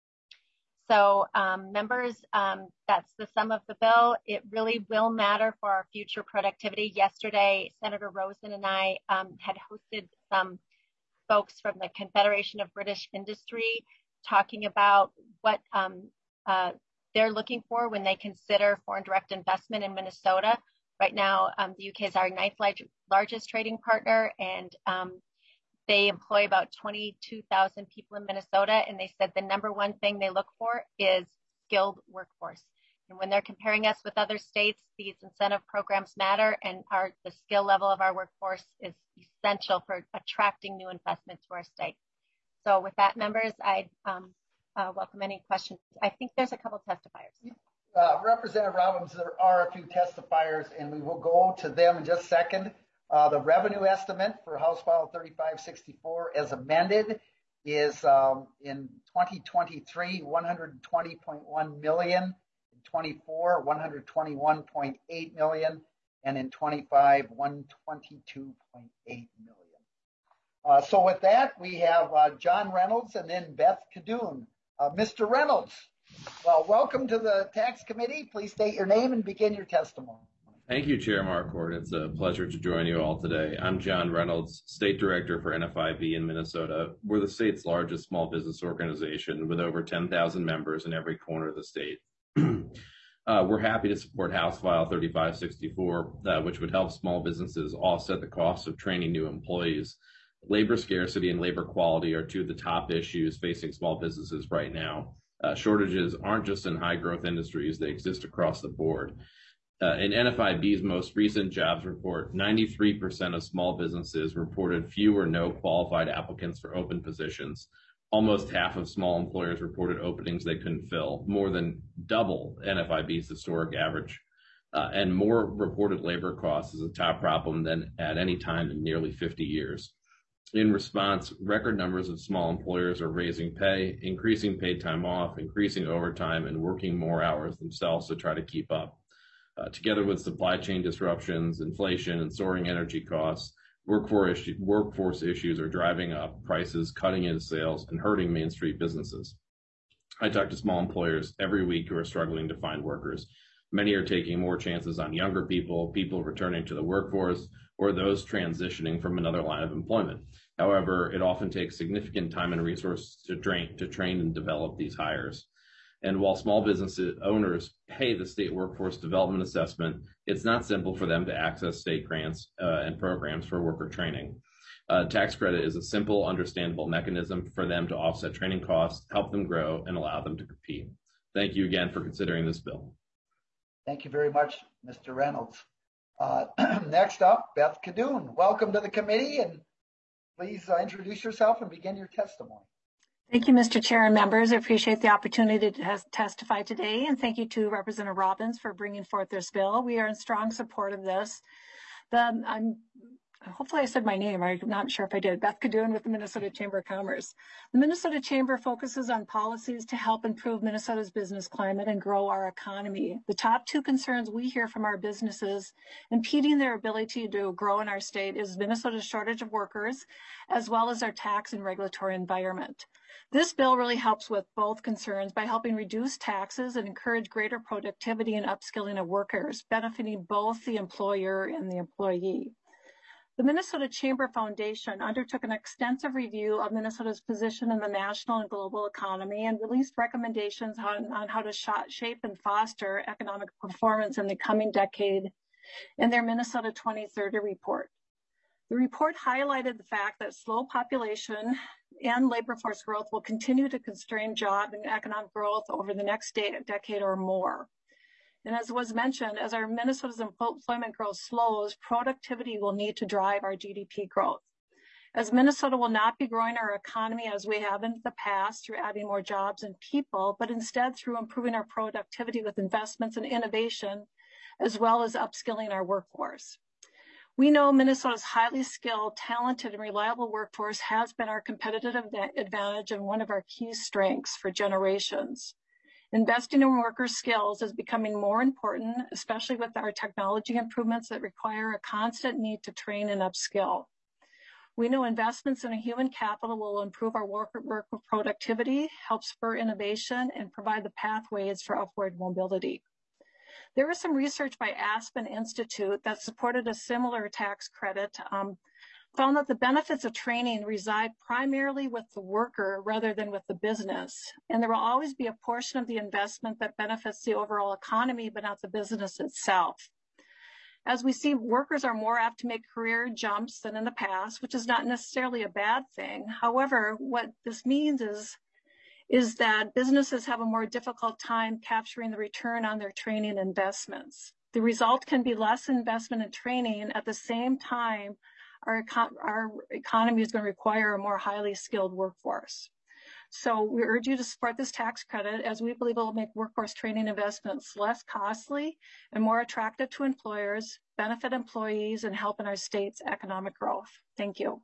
So members, that's the sum of the bill. It really will matter for our future productivity. Yesterday, Senator Rosen and I had hosted some folks from the Confederation of British Industry talking about what they're looking for when they consider foreign direct investment in Minnesota. Right now, the UK is our 9th largest trading partner, and they employ about 22,000 people in Minnesota. And they said the number one thing they look for is skilled workforce. And when they're comparing us with other states, these incentive programs matter, and the skill level of our workforce is essential for attracting new investment to our state. So with that, members, I'd welcome any questions. I think there's a couple testifiers. Representative Robbins, there are a few testifiers, and we will go to them in just a second. The revenue estimate for House File 3564 as amended is in 2023, $120.1 million, in 24, $121.8 million, and in 25, $122.8 million. So with that, we have John Reynolds and then Beth Cadoon. Mr. Reynolds, well, welcome to the Tax Committee. Please state your name and begin your testimony. Thank you, Chair Marquardt. It's a pleasure to join you all today. I'm John Reynolds, State Director for NFIB in Minnesota. We're the state's largest small business organization with over 10,000 members in every corner of the state. We're happy to support House File 3564, which would help small businesses offset the cost of training new employees. Labor scarcity and labor quality are two of the top issues facing small businesses right now. Shortages aren't just in high growth industries, they exist across the board. In NFIB's most recent jobs report, 93% of small businesses reported few or no qualified applicants for open positions. Almost half of small employers reported openings they couldn't fill, more than double NFIB's historic average. And more reported labor costs is a top problem than at any time in nearly 50 years. In response, record numbers of small employers are raising pay, increasing paid time off, increasing overtime, and working more hours themselves to try to keep up. Together with supply chain disruptions, inflation, and soaring energy costs, workforce issues are driving up prices, cutting into sales, and hurting Main Street businesses. I talk to small employers every week who are struggling to find workers. Many are taking more chances on younger people, people returning to the workforce, or those transitioning from another line of employment. However, it often takes significant time and resources to train and develop these hires. And while small business owners pay the state workforce development assessment, it's not simple for them to access state grants and programs for worker training. Tax credit is a simple, understandable mechanism for them to offset training costs, help them grow, and allow them to compete. Thank you again for considering this bill. Thank you very much, Mr. Reynolds. Next up, Beth Cadoon. Welcome to the committee, and please introduce yourself and begin your testimony. Thank you, Mr. Chair and members. I appreciate the opportunity to testify today, and thank you to Representative Robbins for bringing forth this bill. We are in strong support of this. Hopefully I said my name. I'm not sure if I did. Beth Cadoon with the Minnesota Chamber of Commerce. The Minnesota Chamber focuses on policies to help improve Minnesota's business climate and grow our economy. The top two concerns we hear from our businesses impeding their ability to grow in our state is Minnesota's shortage of workers, as well as our tax and regulatory environment. This bill really helps with both concerns by helping reduce taxes and encourage greater productivity and upskilling of workers, benefiting both the employer and the employee. The Minnesota Chamber Foundation undertook an extensive review of Minnesota's position in the national and global economy and released recommendations on how to shape and foster economic performance in the coming decade in their Minnesota 2030 report. The report highlighted the fact that slow population and labor force growth will continue to constrain job and economic growth over the next decade or more. And as was mentioned, as our Minnesota's employment growth slows, productivity will need to drive our GDP growth. As Minnesota will not be growing our economy as we have in the past through adding more jobs and people, but instead through improving our productivity with investments in innovation, as well as upskilling our workforce. We know Minnesota's highly skilled, talented, and reliable workforce has been our competitive advantage and one of our key strengths for generations. Investing in worker skills is becoming more important, especially with our technology improvements that require a constant need to train and upskill. We know investments in human capital will improve our worker productivity, help spur innovation, and provide the pathways for upward mobility. There was some research by Aspen Institute that supported a similar tax credit, found that the benefits of training reside primarily with the worker rather than with the business. And there will always be a portion of the investment that benefits the overall economy, but not the business itself. As we see, workers are more apt to make career jumps than in the past, which is not necessarily a bad thing. However, what this means is that businesses have a more difficult time capturing the return on their training investments. The result can be less investment in training. At the same time, our economy is going to require a more highly skilled workforce. So we urge you to support this tax credit, as we believe it will make workforce training investments less costly and more attractive to employers, benefit employees, and help in our state's economic growth. Thank you.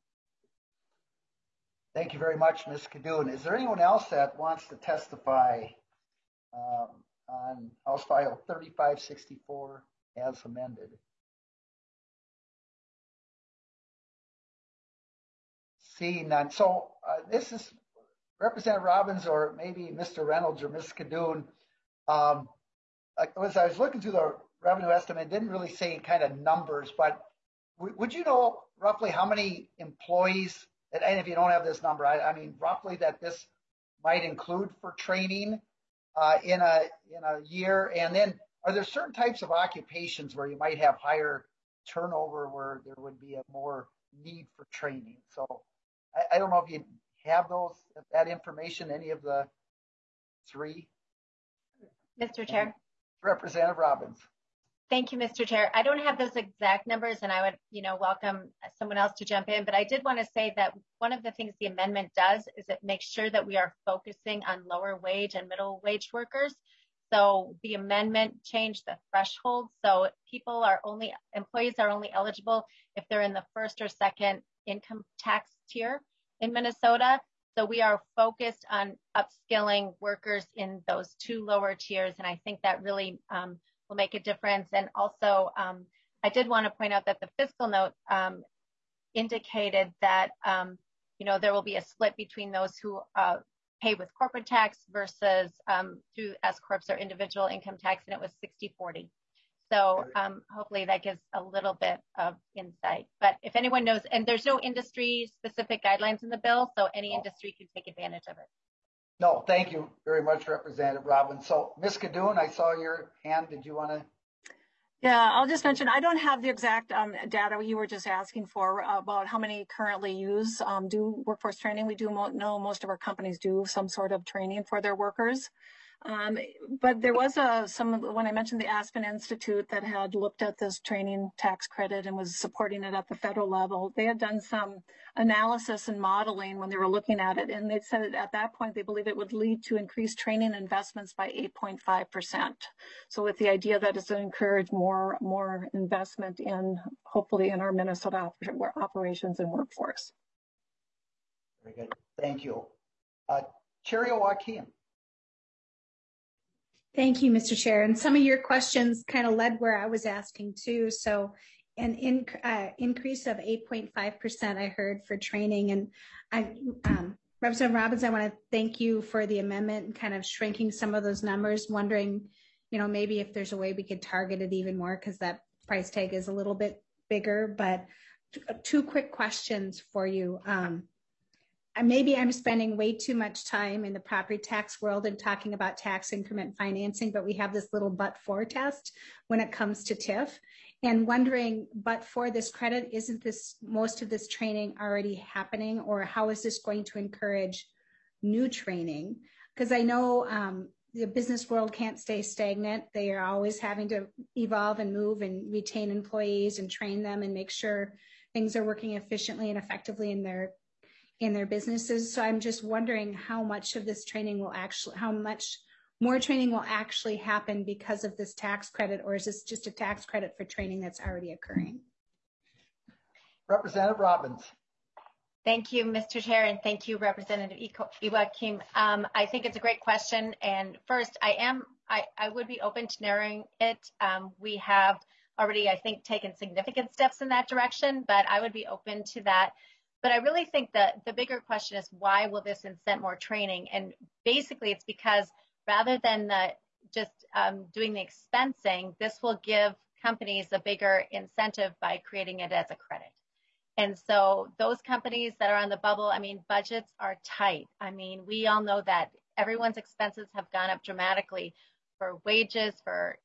Thank you very much, Ms. Cadoon. Is there anyone else that wants to testify on House File 3564 as amended? Seeing none. So this is Representative Robbins or maybe Mr. Reynolds or Ms. Cadoon. As I was looking through the revenue estimate, it didn't really say kind of numbers, but would you know roughly how many employees, and if you don't have this number, I mean roughly that this might include for training in a year? And then are there certain types of occupations where you might have higher turnover where there would be a more need for training? So I don't know if you have that information, any of the three. Mr. Chair. Representative Robbins. Thank you, Mr. Chair. I don't have those exact numbers, and I would, welcome someone else to jump in, but I did want to say that one of the things the amendment does is it makes sure that we are focusing on lower wage and middle wage workers. So the amendment changed the threshold. So employees are only eligible if they're in the first or second income tax tier in Minnesota. So we are focused on upskilling workers in those two lower tiers. And I think that really will make a difference. And also, I did want to point out that the fiscal note indicated that, there will be a split between those who pay with corporate tax versus through S Corps or individual income tax, and it was 60-40. So hopefully that gives a little bit of insight. But if anyone knows, and there's no industry specific guidelines in the bill, so any industry can take advantage of it. No, thank you very much, Representative Robbins. So Ms. Kadoun, I saw your hand. Did you want to? Yeah, I'll just mention, I don't have the exact data you were just asking for about how many currently do workforce training. We do know most of our companies do some sort of training for their workers. But there was when I mentioned the Aspen Institute that had looked at this training tax credit and was supporting it at the federal level, they had done some analysis and modeling when they were looking at it. And they said at that point, they believe it would lead to increased training investments by 8.5%. So with the idea that it's to encourage more investment hopefully in our Minnesota operations and workforce. Very good. Thank you. Chair Joachim. Thank you, Mr. Chair. And some of your questions kind of led where I was asking too. So an increase of 8.5% I heard for training. And Representative Robbins, I want to thank you for the amendment and kind of shrinking some of those numbers, wondering, maybe if there's a way we could target it even more because that price tag is a little bit bigger. But two quick questions for you. Maybe I'm spending way too much time in the property tax world and talking about tax increment financing, but we have this little but-for test when it comes to TIF. And wondering, but for this credit, isn't most of this training already happening, or how is this going to encourage new training? Because I know the business world can't stay stagnant. They are always having to evolve and move and retain employees and train them and make sure things are working efficiently and effectively in their businesses. So I'm just wondering how much of this training how much more training will actually happen because of this tax credit, or is this just a tax credit for training that's already occurring? Representative Robbins. Thank you, Mr. Chair, and thank you, Representative Joachim. I think it's a great question. And first, I would be open to narrowing it. We have already, I think, taken significant steps in that direction, but I would be open to that. But I really think that the bigger question is, why will this incent more training? And basically, it's because rather than just doing the expensing, this will give companies a bigger incentive by creating it as a credit. And so those companies that are on the bubble, budgets are tight. We all know that everyone's expenses have gone up dramatically for wages, for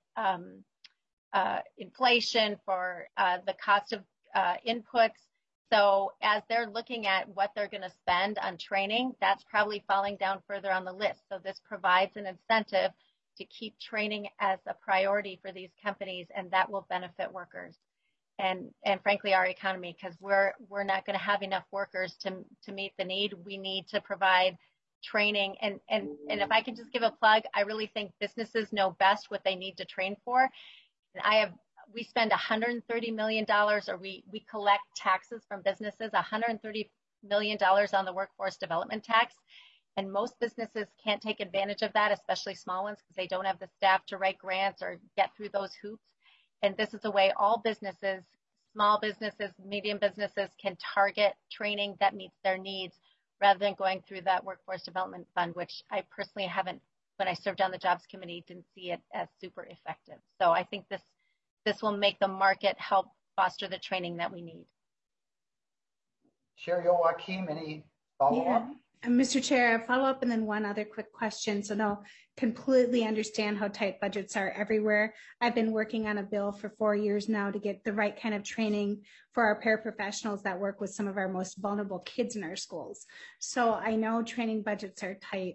inflation, for the cost of inputs. So as they're looking at what they're going to spend on training, that's probably falling down further on the list. So this provides an incentive to keep training as a priority for these companies, and that will benefit workers and frankly our economy, because we're not going to have enough workers to meet the need. We need to provide training, and if I can just give a plug, I really think businesses know best what they need to train for. And we spend $130 million, or we collect taxes from businesses, $130 million on the workforce development tax. And most businesses can't take advantage of that, especially small ones, because they don't have the staff to write grants or get through those hoops. And this is a way all businesses, small businesses, medium businesses, can target training that meets their needs rather than going through that workforce development fund, which I personally haven't, when I served on the jobs committee, didn't see it as super effective. So I think this will make the market help foster the training that we need. Chair Joachim, any follow-up? Mr. Chair, a follow up and then one other quick question. So no, completely understand how tight budgets are everywhere. I've been working on a bill for 4 years now to get the right kind of training for our paraprofessionals that work with some of our most vulnerable kids in our schools. So I know training budgets are tight.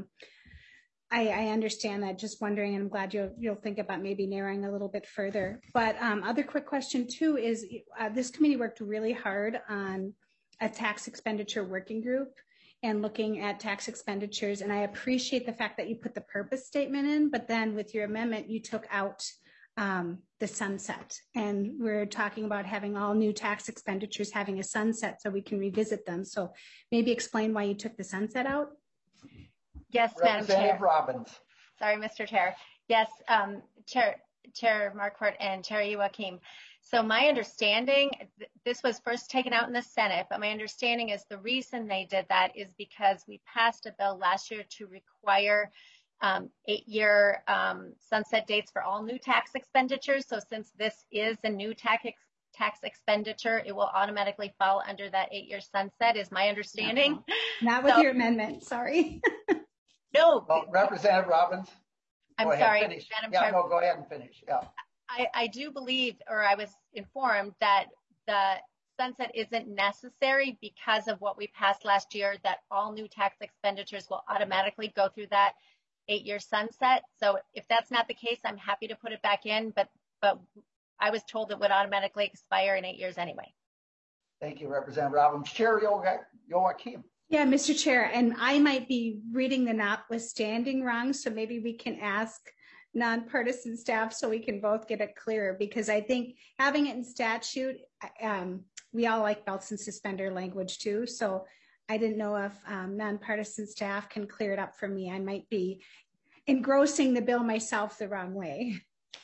I understand that. Just wondering, and I'm glad you'll think about maybe narrowing a little bit further. But other quick question too is this committee worked really hard on a tax expenditure working group and looking at tax expenditures. And I appreciate the fact that you put the purpose statement in, but then with your amendment, you took out the sunset. And we're talking about having all new tax expenditures having a sunset so we can revisit them. So maybe explain why you took the sunset out. Yes, Madam Chair. Representative Robbins. Sorry, Mr. Chair. Yes, Chair Marquardt and Chair Youakim. So my understanding, this was first taken out in the Senate, but my understanding is the reason they did that is because we passed a bill last year to require 8-year sunset dates for all new tax expenditures. So since this is a new tax expenditure, it will automatically fall under that 8-year sunset is my understanding. Not with your amendment, sorry. No. Well, Representative Robbins. I'm sorry, Madam Chair. No, go ahead and finish. Yeah. I do believe, or I was informed that the sunset isn't necessary because of what we passed last year, that all new tax expenditures will automatically go through that 8-year sunset. So if that's not the case, I'm happy to put it back in, but I was told it would automatically expire in 8 years anyway. Thank you, Representative Robbins. Chair Youakim. Yeah, Mr. Chair, and I might be reading the notwithstanding wrong, so maybe we can ask nonpartisan staff so we can both get it clearer, because I think having it in statute, we all like belts and suspender language too. So I didn't know if nonpartisan staff can clear it up for me. I might be engrossing the bill myself the wrong way.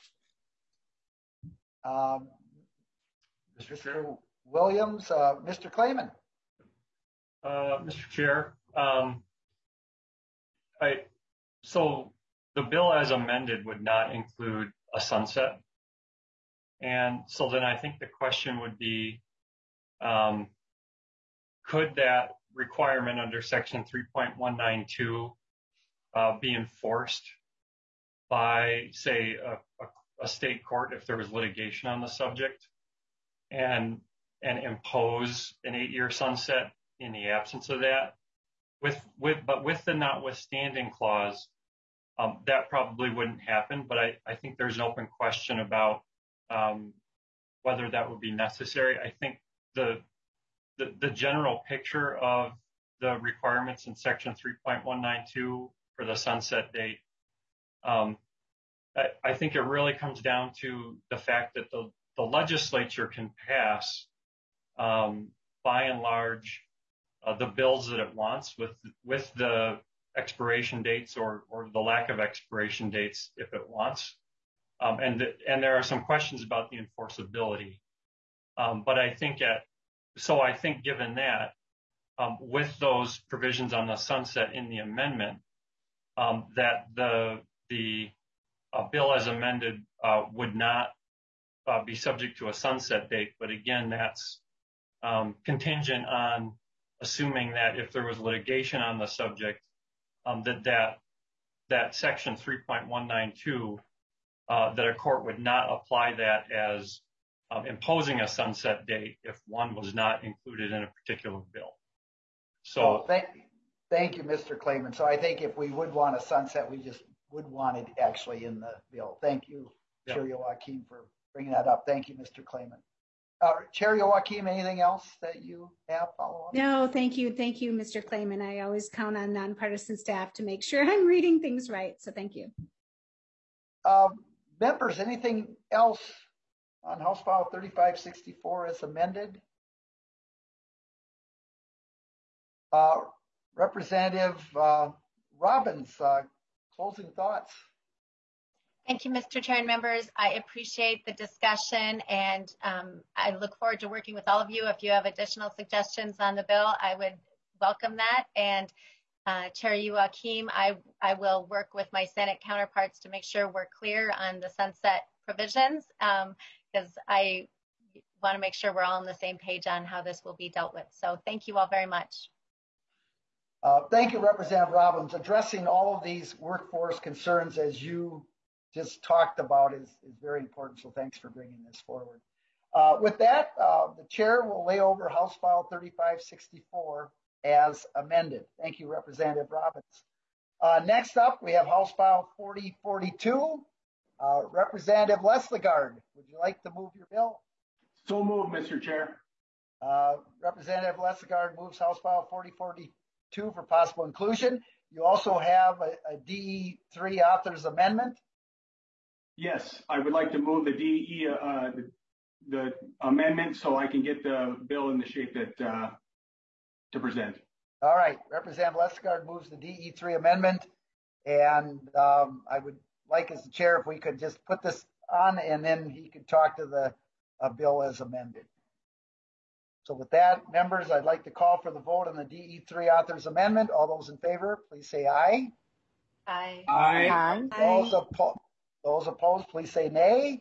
Mr. Williams, Mr. Clayman. Mr. Chair, so the bill as amended would not include a sunset. And so then I think the question would be, could that requirement under section 3.192 be enforced by, say, a state court if there was litigation on the subject and impose an 8-year sunset in the absence of that? But with the notwithstanding clause, that probably wouldn't happen, but I think there's an open question about whether that would be necessary. I think the general picture of the requirements in section 3.192 for the sunset date, I think it really comes down to the fact that the legislature can pass, by and large, the bills that it wants with the expiration dates or the lack of expiration dates if it wants. And there are some questions about the enforceability. But I think given that, with those provisions on the sunset in the amendment, that the bill as amended would not be subject to a sunset date. But again, that's contingent on assuming that if there was litigation on the subject, that section 3.192, that a court would not apply that as imposing a sunset date if one was not included in a particular bill. So thank you, Mr. Clayman. So I think if we would want a sunset, we just would want it actually in the bill. Thank you, Chair Youakim, for bringing that up. Thank you, Mr. Clayman. Chair Youakim, anything else that you have follow-up? No, thank you. Thank you, Mr. Clayman. I always count on nonpartisan staff to make sure I'm reading things right. So thank you. Members, anything else on House File 3564 as amended? Representative Robbins, closing thoughts. Thank you, Mr. Chair and members. I appreciate the discussion, and I look forward to working with all of you. If you have additional suggestions on the bill, I would welcome that. And Chair Youakim, I will work with my Senate counterparts to make sure we're clear on the sunset provisions, because I want to make sure we're all on the same page on how this will be dealt with. So thank you all very much. Thank you, Representative Robbins. Addressing all of these workforce concerns as you just talked about is very important. So thanks for bringing this forward. With that, the chair will lay over House File 3564 as amended. Thank you, Representative Robbins. Next up, we have House File 4042. Representative Leslegard, would you like to move your bill? So moved, Mr. Chair. Representative Leslegard moves House File 4042 for possible inclusion. You also have a DE3 author's amendment. Yes, I would like to move the DE the amendment so I can get the bill in the shape that to present. All right, Representative Leslegard moves the DE3 amendment, and I would like, as the chair, if we could just put this on, and then he could talk to the bill as amended. So with that, members, I'd like to call for the vote on the DE3 author's amendment. All those in favor, please say aye. Aye. Aye. Those opposed, please say nay.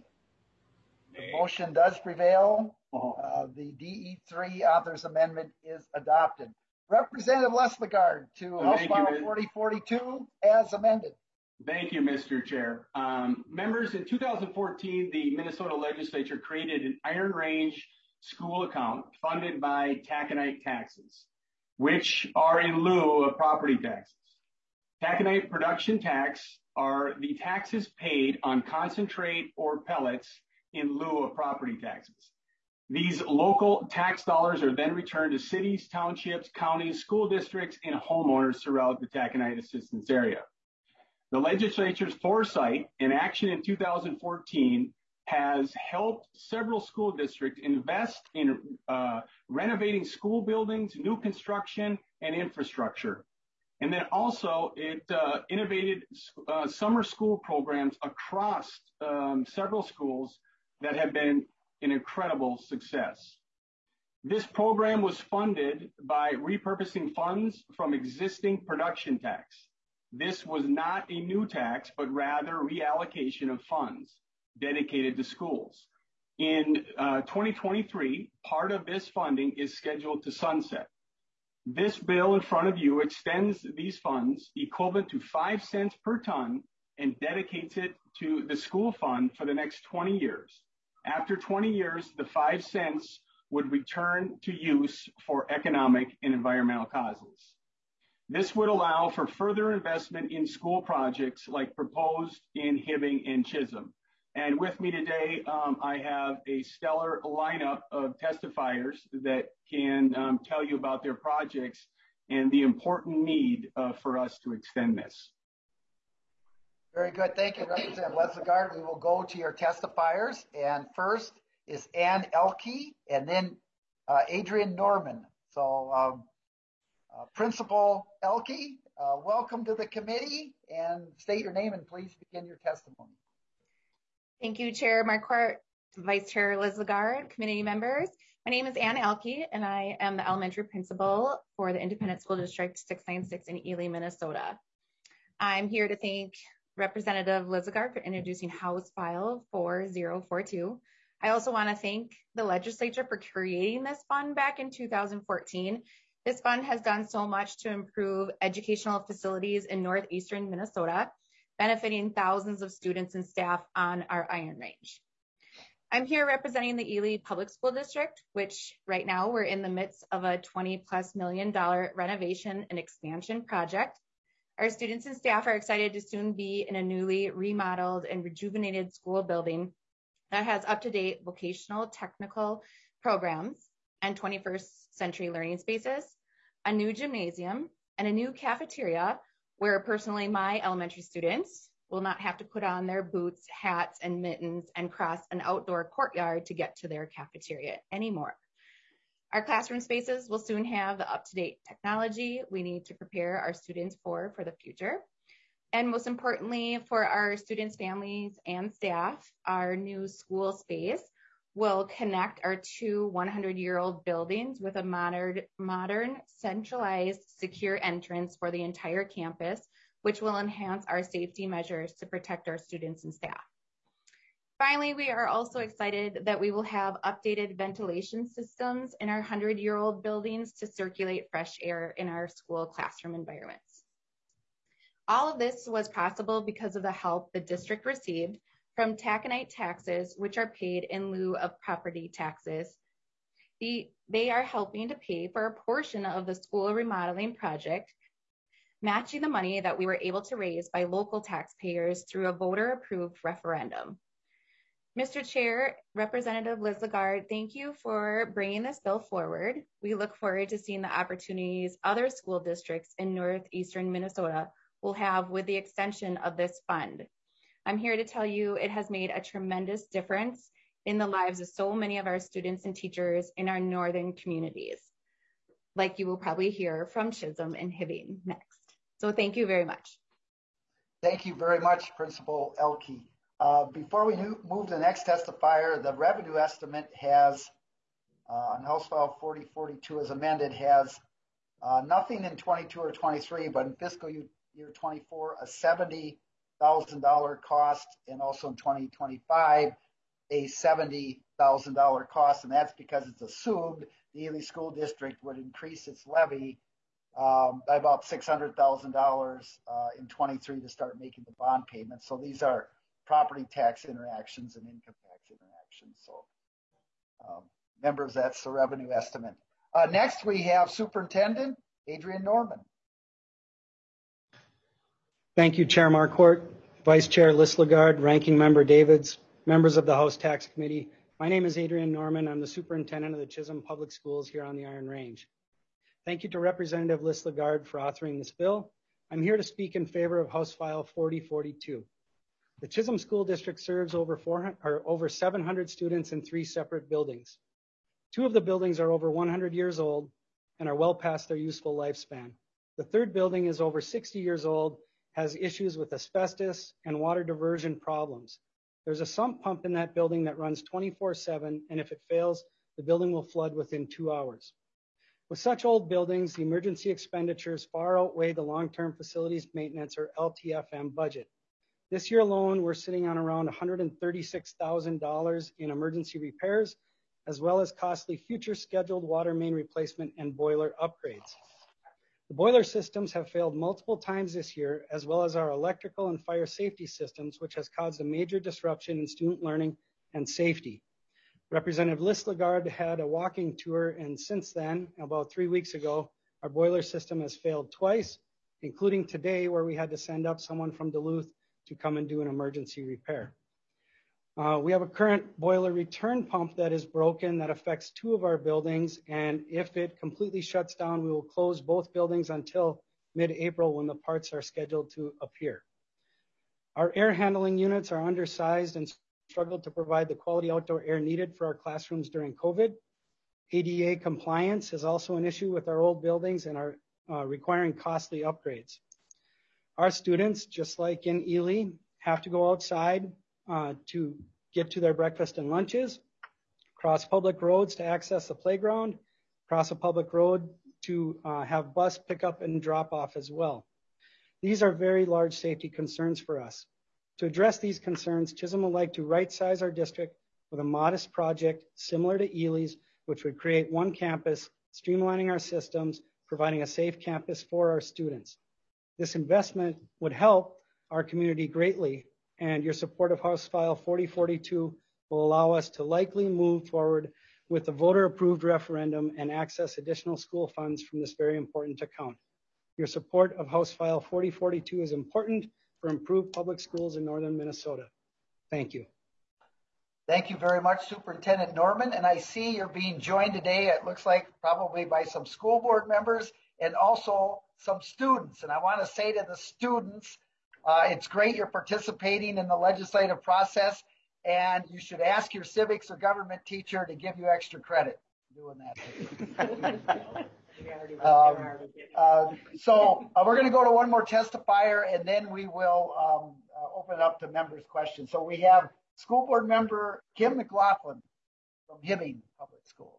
The motion does prevail. The DE3 author's amendment is adopted. Representative Leslegard to House File 4042 as amended. Thank you, Mr. Chair. Members, in 2014, the Minnesota legislature created an Iron Range school account funded by taconite taxes, which are in lieu of property taxes. Taconite production tax are the taxes paid on concentrate or pellets in lieu of property taxes. These local tax dollars are then returned to cities, townships, counties, school districts, and homeowners throughout the taconite assistance area. The legislature's foresight and action in 2014 has helped several school districts invest in renovating school buildings, new construction, and infrastructure. And then also it innovated summer school programs across several schools that have been an incredible success. This program was funded by repurposing funds from existing production tax. This was not a new tax, but rather reallocation of funds dedicated to schools. In 2023, part of this funding is scheduled to sunset. This bill in front of you extends these funds equivalent to 5 cents per ton and dedicates it to the school fund for the next 20 years. After 20 years, the 5 cents would return to use for economic and environmental causes. This would allow for further investment in school projects like proposed in Hibbing and Chisholm. And with me today, I have a stellar lineup of testifiers that can tell you about their projects and the important need for us to extend this. Very good. Thank you, Representative Leslegard. We will go to your testifiers. And first is Ann Elke and then Adrian Norman. So Principal Elke, welcome to the committee and state your name and please begin your testimony. Thank you, Chair Marquardt, Vice Chair Leslegard, committee members. My name is Ann Elke, and I am the elementary principal for the Independent School District 696 in Ely, Minnesota. I'm here to thank Representative Leslegard for introducing House File 4042. I also want to thank the legislature for creating this fund back in 2014. This fund has done so much to improve educational facilities in northeastern Minnesota, benefiting thousands of students and staff on our Iron Range. I'm here representing the Ely Public School District, which right now we're in the midst of a $20+ million renovation and expansion project. Our students and staff are excited to soon be in a newly remodeled and rejuvenated school building that has up-to-date vocational technical programs and 21st century learning spaces, a new gymnasium, and a new cafeteria where personally my elementary students will not have to put on their boots, hats, and mittens and cross an outdoor courtyard to get to their cafeteria anymore. Our classroom spaces will soon have the up-to-date technology we need to prepare our students for the future. And most importantly, for our students, families, and staff, our new school space will connect our two 100-year-old buildings with a modern, centralized, secure entrance for the entire campus, which will enhance our safety measures to protect our students and staff. Finally, we are also excited that we will have updated ventilation systems in our 100-year-old buildings to circulate fresh air in our school classroom environments. All of this was possible because of the help the district received from taconite taxes, which are paid in lieu of property taxes. They are helping to pay for a portion of the school remodeling project, matching the money that we were able to raise by local taxpayers through a voter-approved referendum. Mr. Chair, Representative Liz Lagarde, thank you for bringing this bill forward. We look forward to seeing the opportunities other school districts in northeastern Minnesota will have with the extension of this fund. I'm here to tell you it has made a tremendous difference in the lives of so many of our students and teachers in our northern communities, like you will probably hear from Chisholm and Hibbing next. So thank you very much. Thank you very much, Principal Elke. Before we move to the next testifier, the revenue estimate has, on House File 4042 as amended, has nothing in 22 or 23, but in fiscal year 24, a $70,000 cost, and also in 2025, a $70,000 cost, and that's because it's assumed the Ely School District would increase its levy by about $600,000 in 23 to start making the bond payments. So these are property tax interactions and income tax interactions. So members, that's the revenue estimate. Next, we have Superintendent Adrian Norman. Thank you, Chair Marquardt, Vice Chair Liz Lagarde, Ranking Member Davids, members of the House Tax Committee. My name is Adrian Norman. I'm the Superintendent of the Chisholm Public Schools here on the Iron Range. Thank you to Representative Liz Lagarde for authoring this bill. I'm here to speak in favor of House File 4042. The Chisholm School District serves over 700 students in 3 separate buildings. 2 of the buildings are over 100 years old and are well past their useful lifespan. The 3rd building is over 60 years old, has issues with asbestos and water diversion problems. There's a sump pump in that building that runs 24/7, and if it fails, the building will flood within 2 hours. With such old buildings, the emergency expenditures far outweigh the long-term facilities maintenance or LTFM budget. This year alone, we're sitting on around $136,000 in emergency repairs, as well as costly future scheduled water main replacement and boiler upgrades. The boiler systems have failed multiple times this year, as well as our electrical and fire safety systems, which has caused a major disruption in student learning and safety. Representative Liz Lagarde had a walking tour, and since then, about 3 weeks ago, our boiler system has failed twice, including today, where we had to send up someone from Duluth to come and do an emergency repair. We have a current boiler return pump that is broken that affects 2 of our buildings, and if it completely shuts down, we will close both buildings until mid-April when the parts are scheduled to appear. Our air handling units are undersized and struggle to provide the quality outdoor air needed for our classrooms during COVID. ADA compliance is also an issue with our old buildings and are requiring costly upgrades. Our students, just like in Ely, have to go outside to get to their breakfast and lunches, cross public roads to access the playground, cross a public road to have bus pickup and drop off as well. These are very large safety concerns for us. To address these concerns, Chisholm would like to right-size our district with a modest project similar to Ely's, which would create one campus, streamlining our systems, providing a safe campus for our students. This investment would help our community greatly, and your support of House File 4042 will allow us to likely move forward with the voter-approved referendum and access additional school funds from this very important account. Your support of House File 4042 is important for improved public schools in northern Minnesota. Thank you. Thank you very much, Superintendent Norman. And I see you're being joined today, it looks like probably by some school board members and also some students. And I want to say to the students, it's great you're participating in the legislative process, and you should ask your civics or government teacher to give you extra credit for doing that. So we're going to go to one more testifier, and then we will open it up to members' questions. So we have School Board Member Kim McLaughlin from Hibbing Public Schools.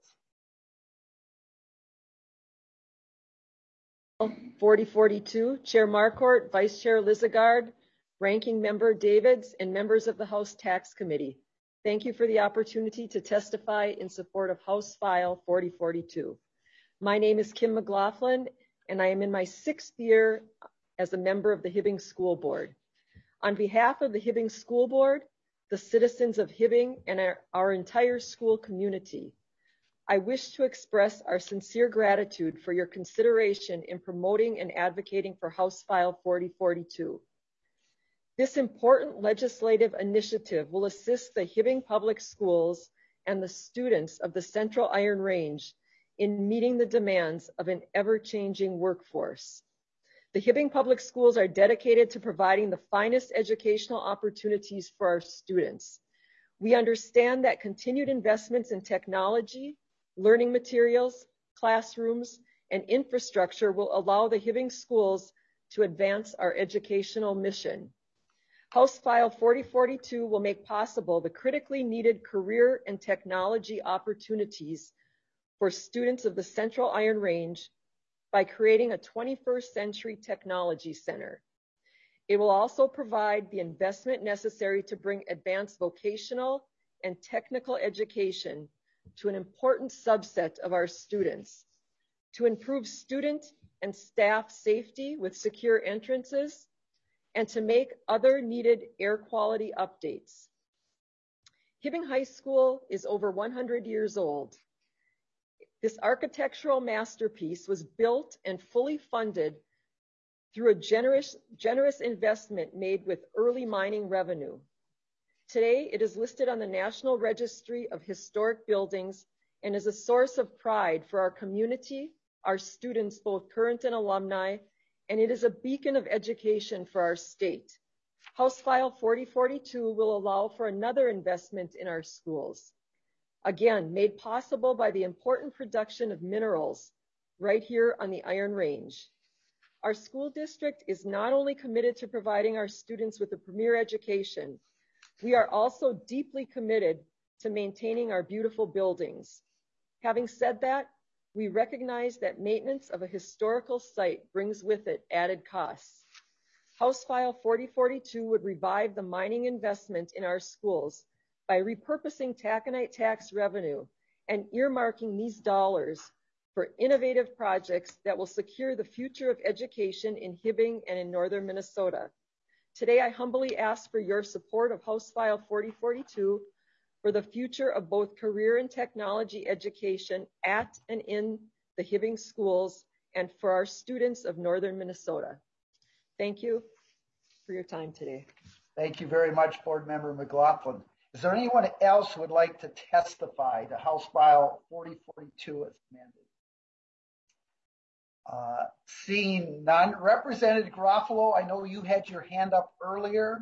4042, Chair Marquardt, Vice Chair Liz Lagarde, Ranking Member Davids, and members of the House Tax Committee. Thank you for the opportunity to testify in support of House File 4042. My name is Kim McLaughlin, and I am in my 6th year as a member of the Hibbing School Board. On behalf of the Hibbing School Board, the citizens of Hibbing, and our entire school community, I wish to express our sincere gratitude for your consideration in promoting and advocating for House File 4042. This important legislative initiative will assist the Hibbing Public Schools and the students of the Central Iron Range in meeting the demands of an ever-changing workforce. The Hibbing Public Schools are dedicated to providing the finest educational opportunities for our students. We understand that continued investments in technology, learning materials, classrooms, and infrastructure will allow the Hibbing Schools to advance our educational mission. House File 4042 will make possible the critically needed career and technology opportunities for students of the Central Iron Range by creating a 21st Century Technology Center. It will also provide the investment necessary to bring advanced vocational and technical education to an important subset of our students, to improve student and staff safety with secure entrances, and to make other needed air quality updates. Hibbing High School is over 100 years old. This architectural masterpiece was built and fully funded through a generous investment made with early mining revenue. Today, it is listed on the National Registry of Historic Buildings and is a source of pride for our community, our students, both current and alumni, and it is a beacon of education for our state. House File 4042 will allow for another investment in our schools. Again, made possible by the important production of minerals right here on the Iron Range. Our school district is not only committed to providing our students with a premier education, we are also deeply committed to maintaining our beautiful buildings. Having said that, we recognize that maintenance of a historical site brings with it added costs. House File 4042 would revive the mining investment in our schools by repurposing taconite tax revenue and earmarking these dollars for innovative projects that will secure the future of education in Hibbing and in northern Minnesota. Today, I humbly ask for your support of House File 4042 for the future of both career and technology education at and in the Hibbing schools and for our students of northern Minnesota. Thank you for your time today. Thank you very much, Board Member McLaughlin. Is there anyone else who would like to testify to House File 4042 as amended? Seeing none. Representative Garofalo, I know you had your hand up earlier.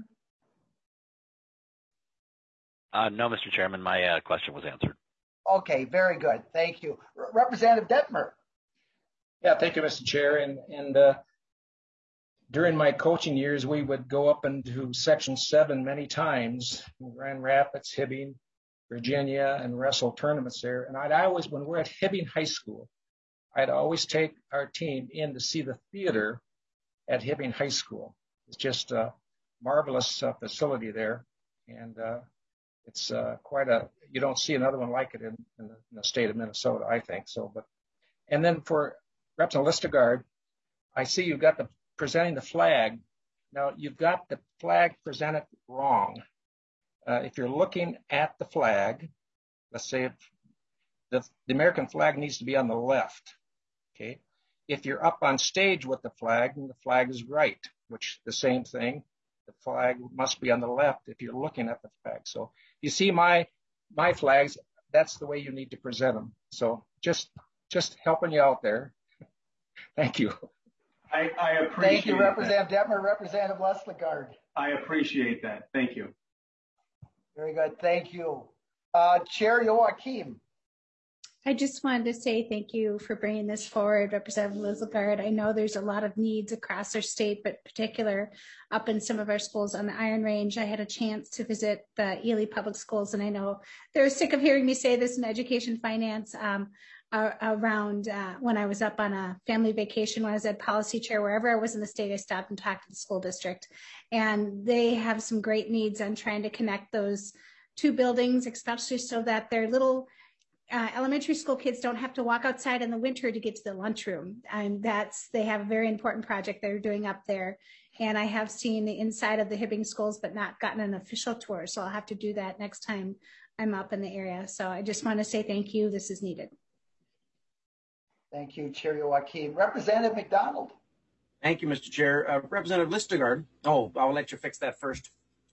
No, Mr. Chairman, my question was answered. Okay, very good. Thank you. Representative Detmer. Yeah, thank you, Mr. Chair. And during my coaching years, we would go up into Section 7 many times in Grand Rapids, Hibbing, Virginia, and wrestle tournaments there. And I'd always, when we're at Hibbing High School, I'd always take our team in to see the theater at Hibbing High School. It's just a marvelous facility there. And it's quite a, you don't see another one like it in the state of Minnesota, I think so. But, and then for Representative Listegard, I see you've got the presenting the flag. Now you've got the flag presented wrong. If you're looking at the flag, let's say the American flag needs to be on the left, okay? If you're up on stage with the flag, then the flag is right, which the same thing, the flag must be on the left if you're looking at the flag. So you see my flags, that's the way you need to present them. So just helping you out there. Thank you. I appreciate Thank you, Representative Detmer. Representative Leslegard. I appreciate that. Thank you. Very good. Thank you. Chair Joachim. I just wanted to say thank you for bringing this forward, Representative Leslegard. I know there's a lot of needs across our state, but particular up in some of our schools on the Iron Range. I had a chance to visit the Ely Public Schools, and I know they're sick of hearing me say this in education finance around when I was up on a family vacation, when I was at policy chair, wherever I was in the state, I stopped and talked to the school district. And they have some great needs on trying to connect those two buildings, especially so that their little elementary school kids don't have to walk outside in the winter to get to the lunchroom. And they have a very important project they're doing up there. And I have seen the inside of the Hibbing schools, but not gotten an official tour. So I'll have to do that next time I'm up in the area. So I just want to say thank you. This is needed. Thank you, Chair Joachim. Representative McDonald. Thank you, Mr. Chair. Representative Listegard. Oh, I'll let you fix that first.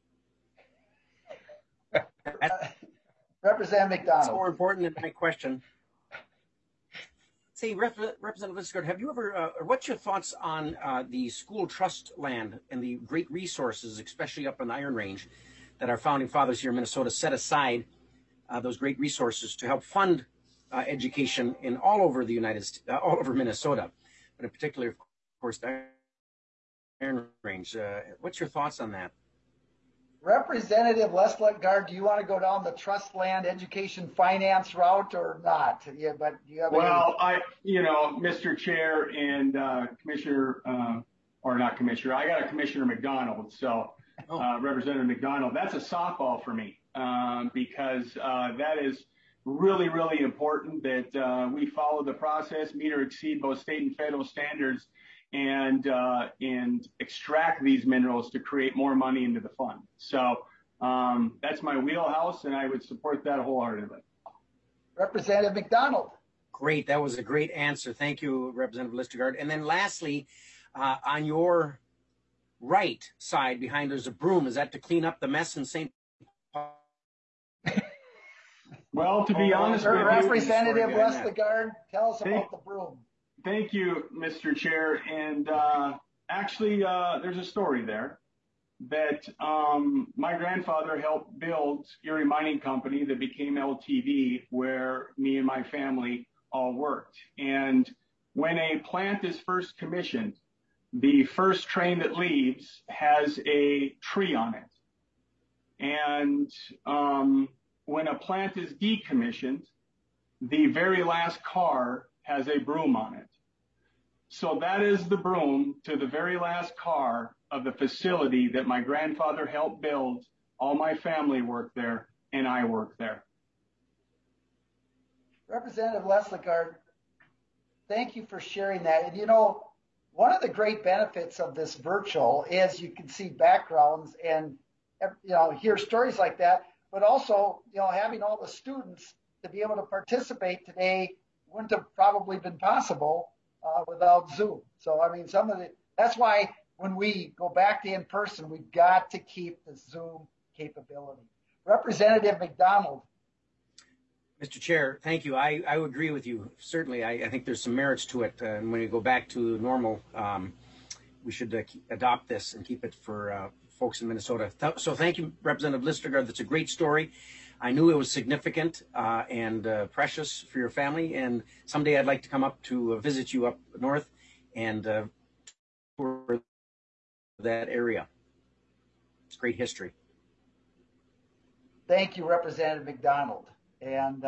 Representative McDonald. That's more important than my question. Say, Representative Listegard, have you ever, what's your thoughts on the school trust land and the great resources, especially up in the Iron Range, that our founding fathers here in Minnesota set aside those great resources to help fund education in all over the all over Minnesota, but in particular, of course, the Iron Range. What's your thoughts on that? Representative Leslegard, do you want to go down the trust land education finance route or not? Yeah, but do you have Mr. Chair and Commissioner, or not Commissioner, I got a Commissioner McDonald. So Representative McDonald, that's a softball for me because that is really, really important that we follow the process, meet or exceed both state and federal standards, and extract these minerals to create more money into the fund. So that's my wheelhouse, and I would support that wholeheartedly. Representative McDonald. Great. That was a great answer. Thank you, Representative Listegard. And then lastly, on your right side behind, there's a broom. Is that to clean up the mess in St. Paul? Well, to be honest with you, Representative Leslegard, tell us about the broom. Thank you, Mr. Chair. And actually, there's a story there that my grandfather helped build Erie Mining Company that became LTD, where me and my family all worked. And when a plant is first commissioned, the first train that leaves has a tree on it. And when a plant is decommissioned, the very last car has a broom on it. So that is the broom to the very last car of the facility that my grandfather helped build. All my family worked there, and I worked there. Representative Leslegard, thank you for sharing that. And one of the great benefits of this virtual is you can see backgrounds and hear stories like that, but also having all the students to be able to participate today wouldn't have probably been possible without Zoom. So, I mean, that's why when we go back to in person, we've got to keep the Zoom capability. Representative McDonald. Mr. Chair, thank you. I would agree with you. Certainly, I think there's some merits to it. And when we go back to normal, we should adopt this and keep it for folks in Minnesota. So thank you, Representative Listegard. That's a great story. I knew it was significant and precious for your family. And someday I'd like to come up to visit you up north and tour that area. It's great history. Thank you, Representative McDonald. And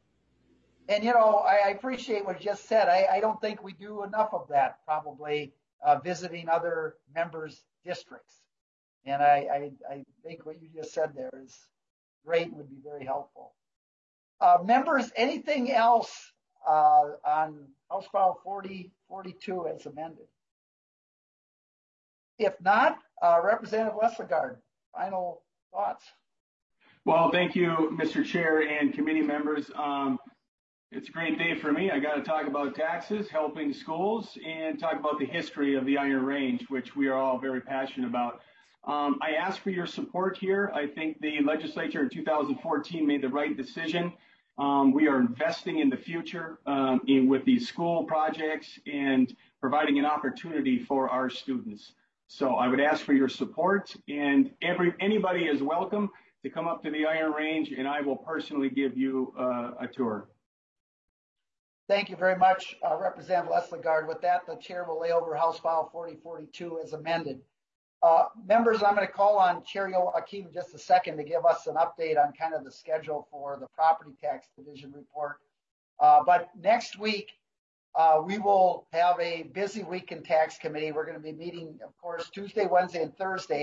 I appreciate what you just said. I don't think we do enough of that, probably visiting other members' districts. And I think what you just said there is great and would be very helpful. Members, anything else on House File 4042 as amended? If not, Representative Leslegard, final thoughts. Well, thank you, Mr. Chair and committee members. It's a great day for me. I got to talk about taxes, helping schools, and talk about the history of the Iron Range, which we are all very passionate about. I ask for your support here. I think the legislature in 2014 made the right decision. We are investing in the future with these school projects and providing an opportunity for our students. So I would ask for your support, and anybody is welcome to come up to the Iron Range, and I will personally give you a tour. Thank you very much, Representative Leslegard. With that, the chair will lay over House File 4042 as amended. Members, I'm going to call on Chair Joachim in just a second to give us an update on kind of the schedule for the Property Tax Division report. But next week, we will have a busy week in Tax Committee. We're going to be meeting, of course, Tuesday, Wednesday, and Thursday.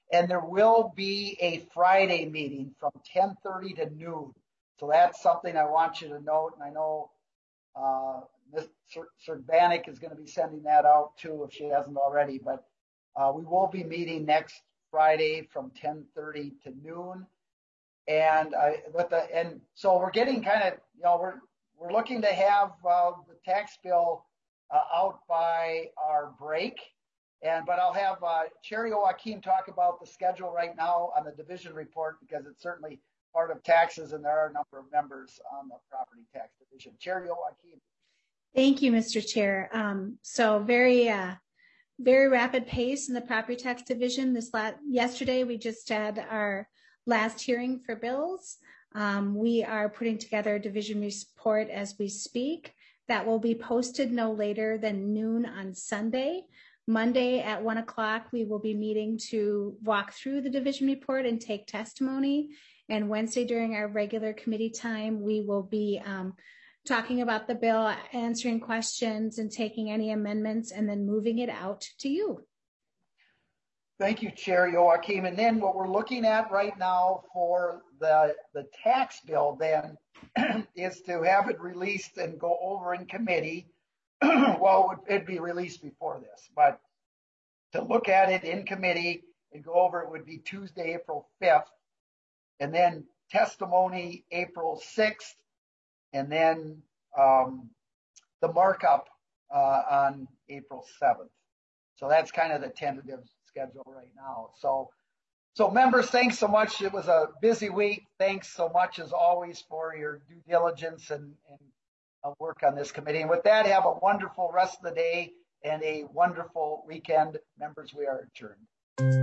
And there will be a Friday meeting from 10:30 to noon. So that's something I want you to note. And I know Ms. Serbanik is going to be sending that out too if she hasn't already. But we will be meeting next Friday from 10:30 to noon. And so we're getting kind of, we're looking to have the tax bill out by our break. But I'll have Chair Joachim talk about the schedule right now on the division report, because it's certainly part of taxes and there are a number of members on the property tax division. Chair Joachim. Thank you, Mr. Chair. So very rapid pace in the property tax division. Yesterday, we just had our last hearing for bills. We are putting together a division report as we speak. That will be posted no later than noon on Sunday. Monday at 1 o'clock, we will be meeting to walk through the division report and take testimony. And Wednesday during our regular committee time, we will be talking about the bill, answering questions and taking any amendments, and then moving it out to you. Thank you, Chair Joachim. And then what we're looking at right now for the tax bill then is to have it released and go over in committee. Well, it'd be released before this, but to look at it in committee and go over it would be Tuesday, April 5th, and then testimony April 6th, and then the markup on April 7th. So that's kind of the tentative schedule right now. So members, thanks so much. It was a busy week. Thanks so much as always for your due diligence and work on this committee. And with that, have a wonderful rest of the day and a wonderful weekend. Members, we are adjourned.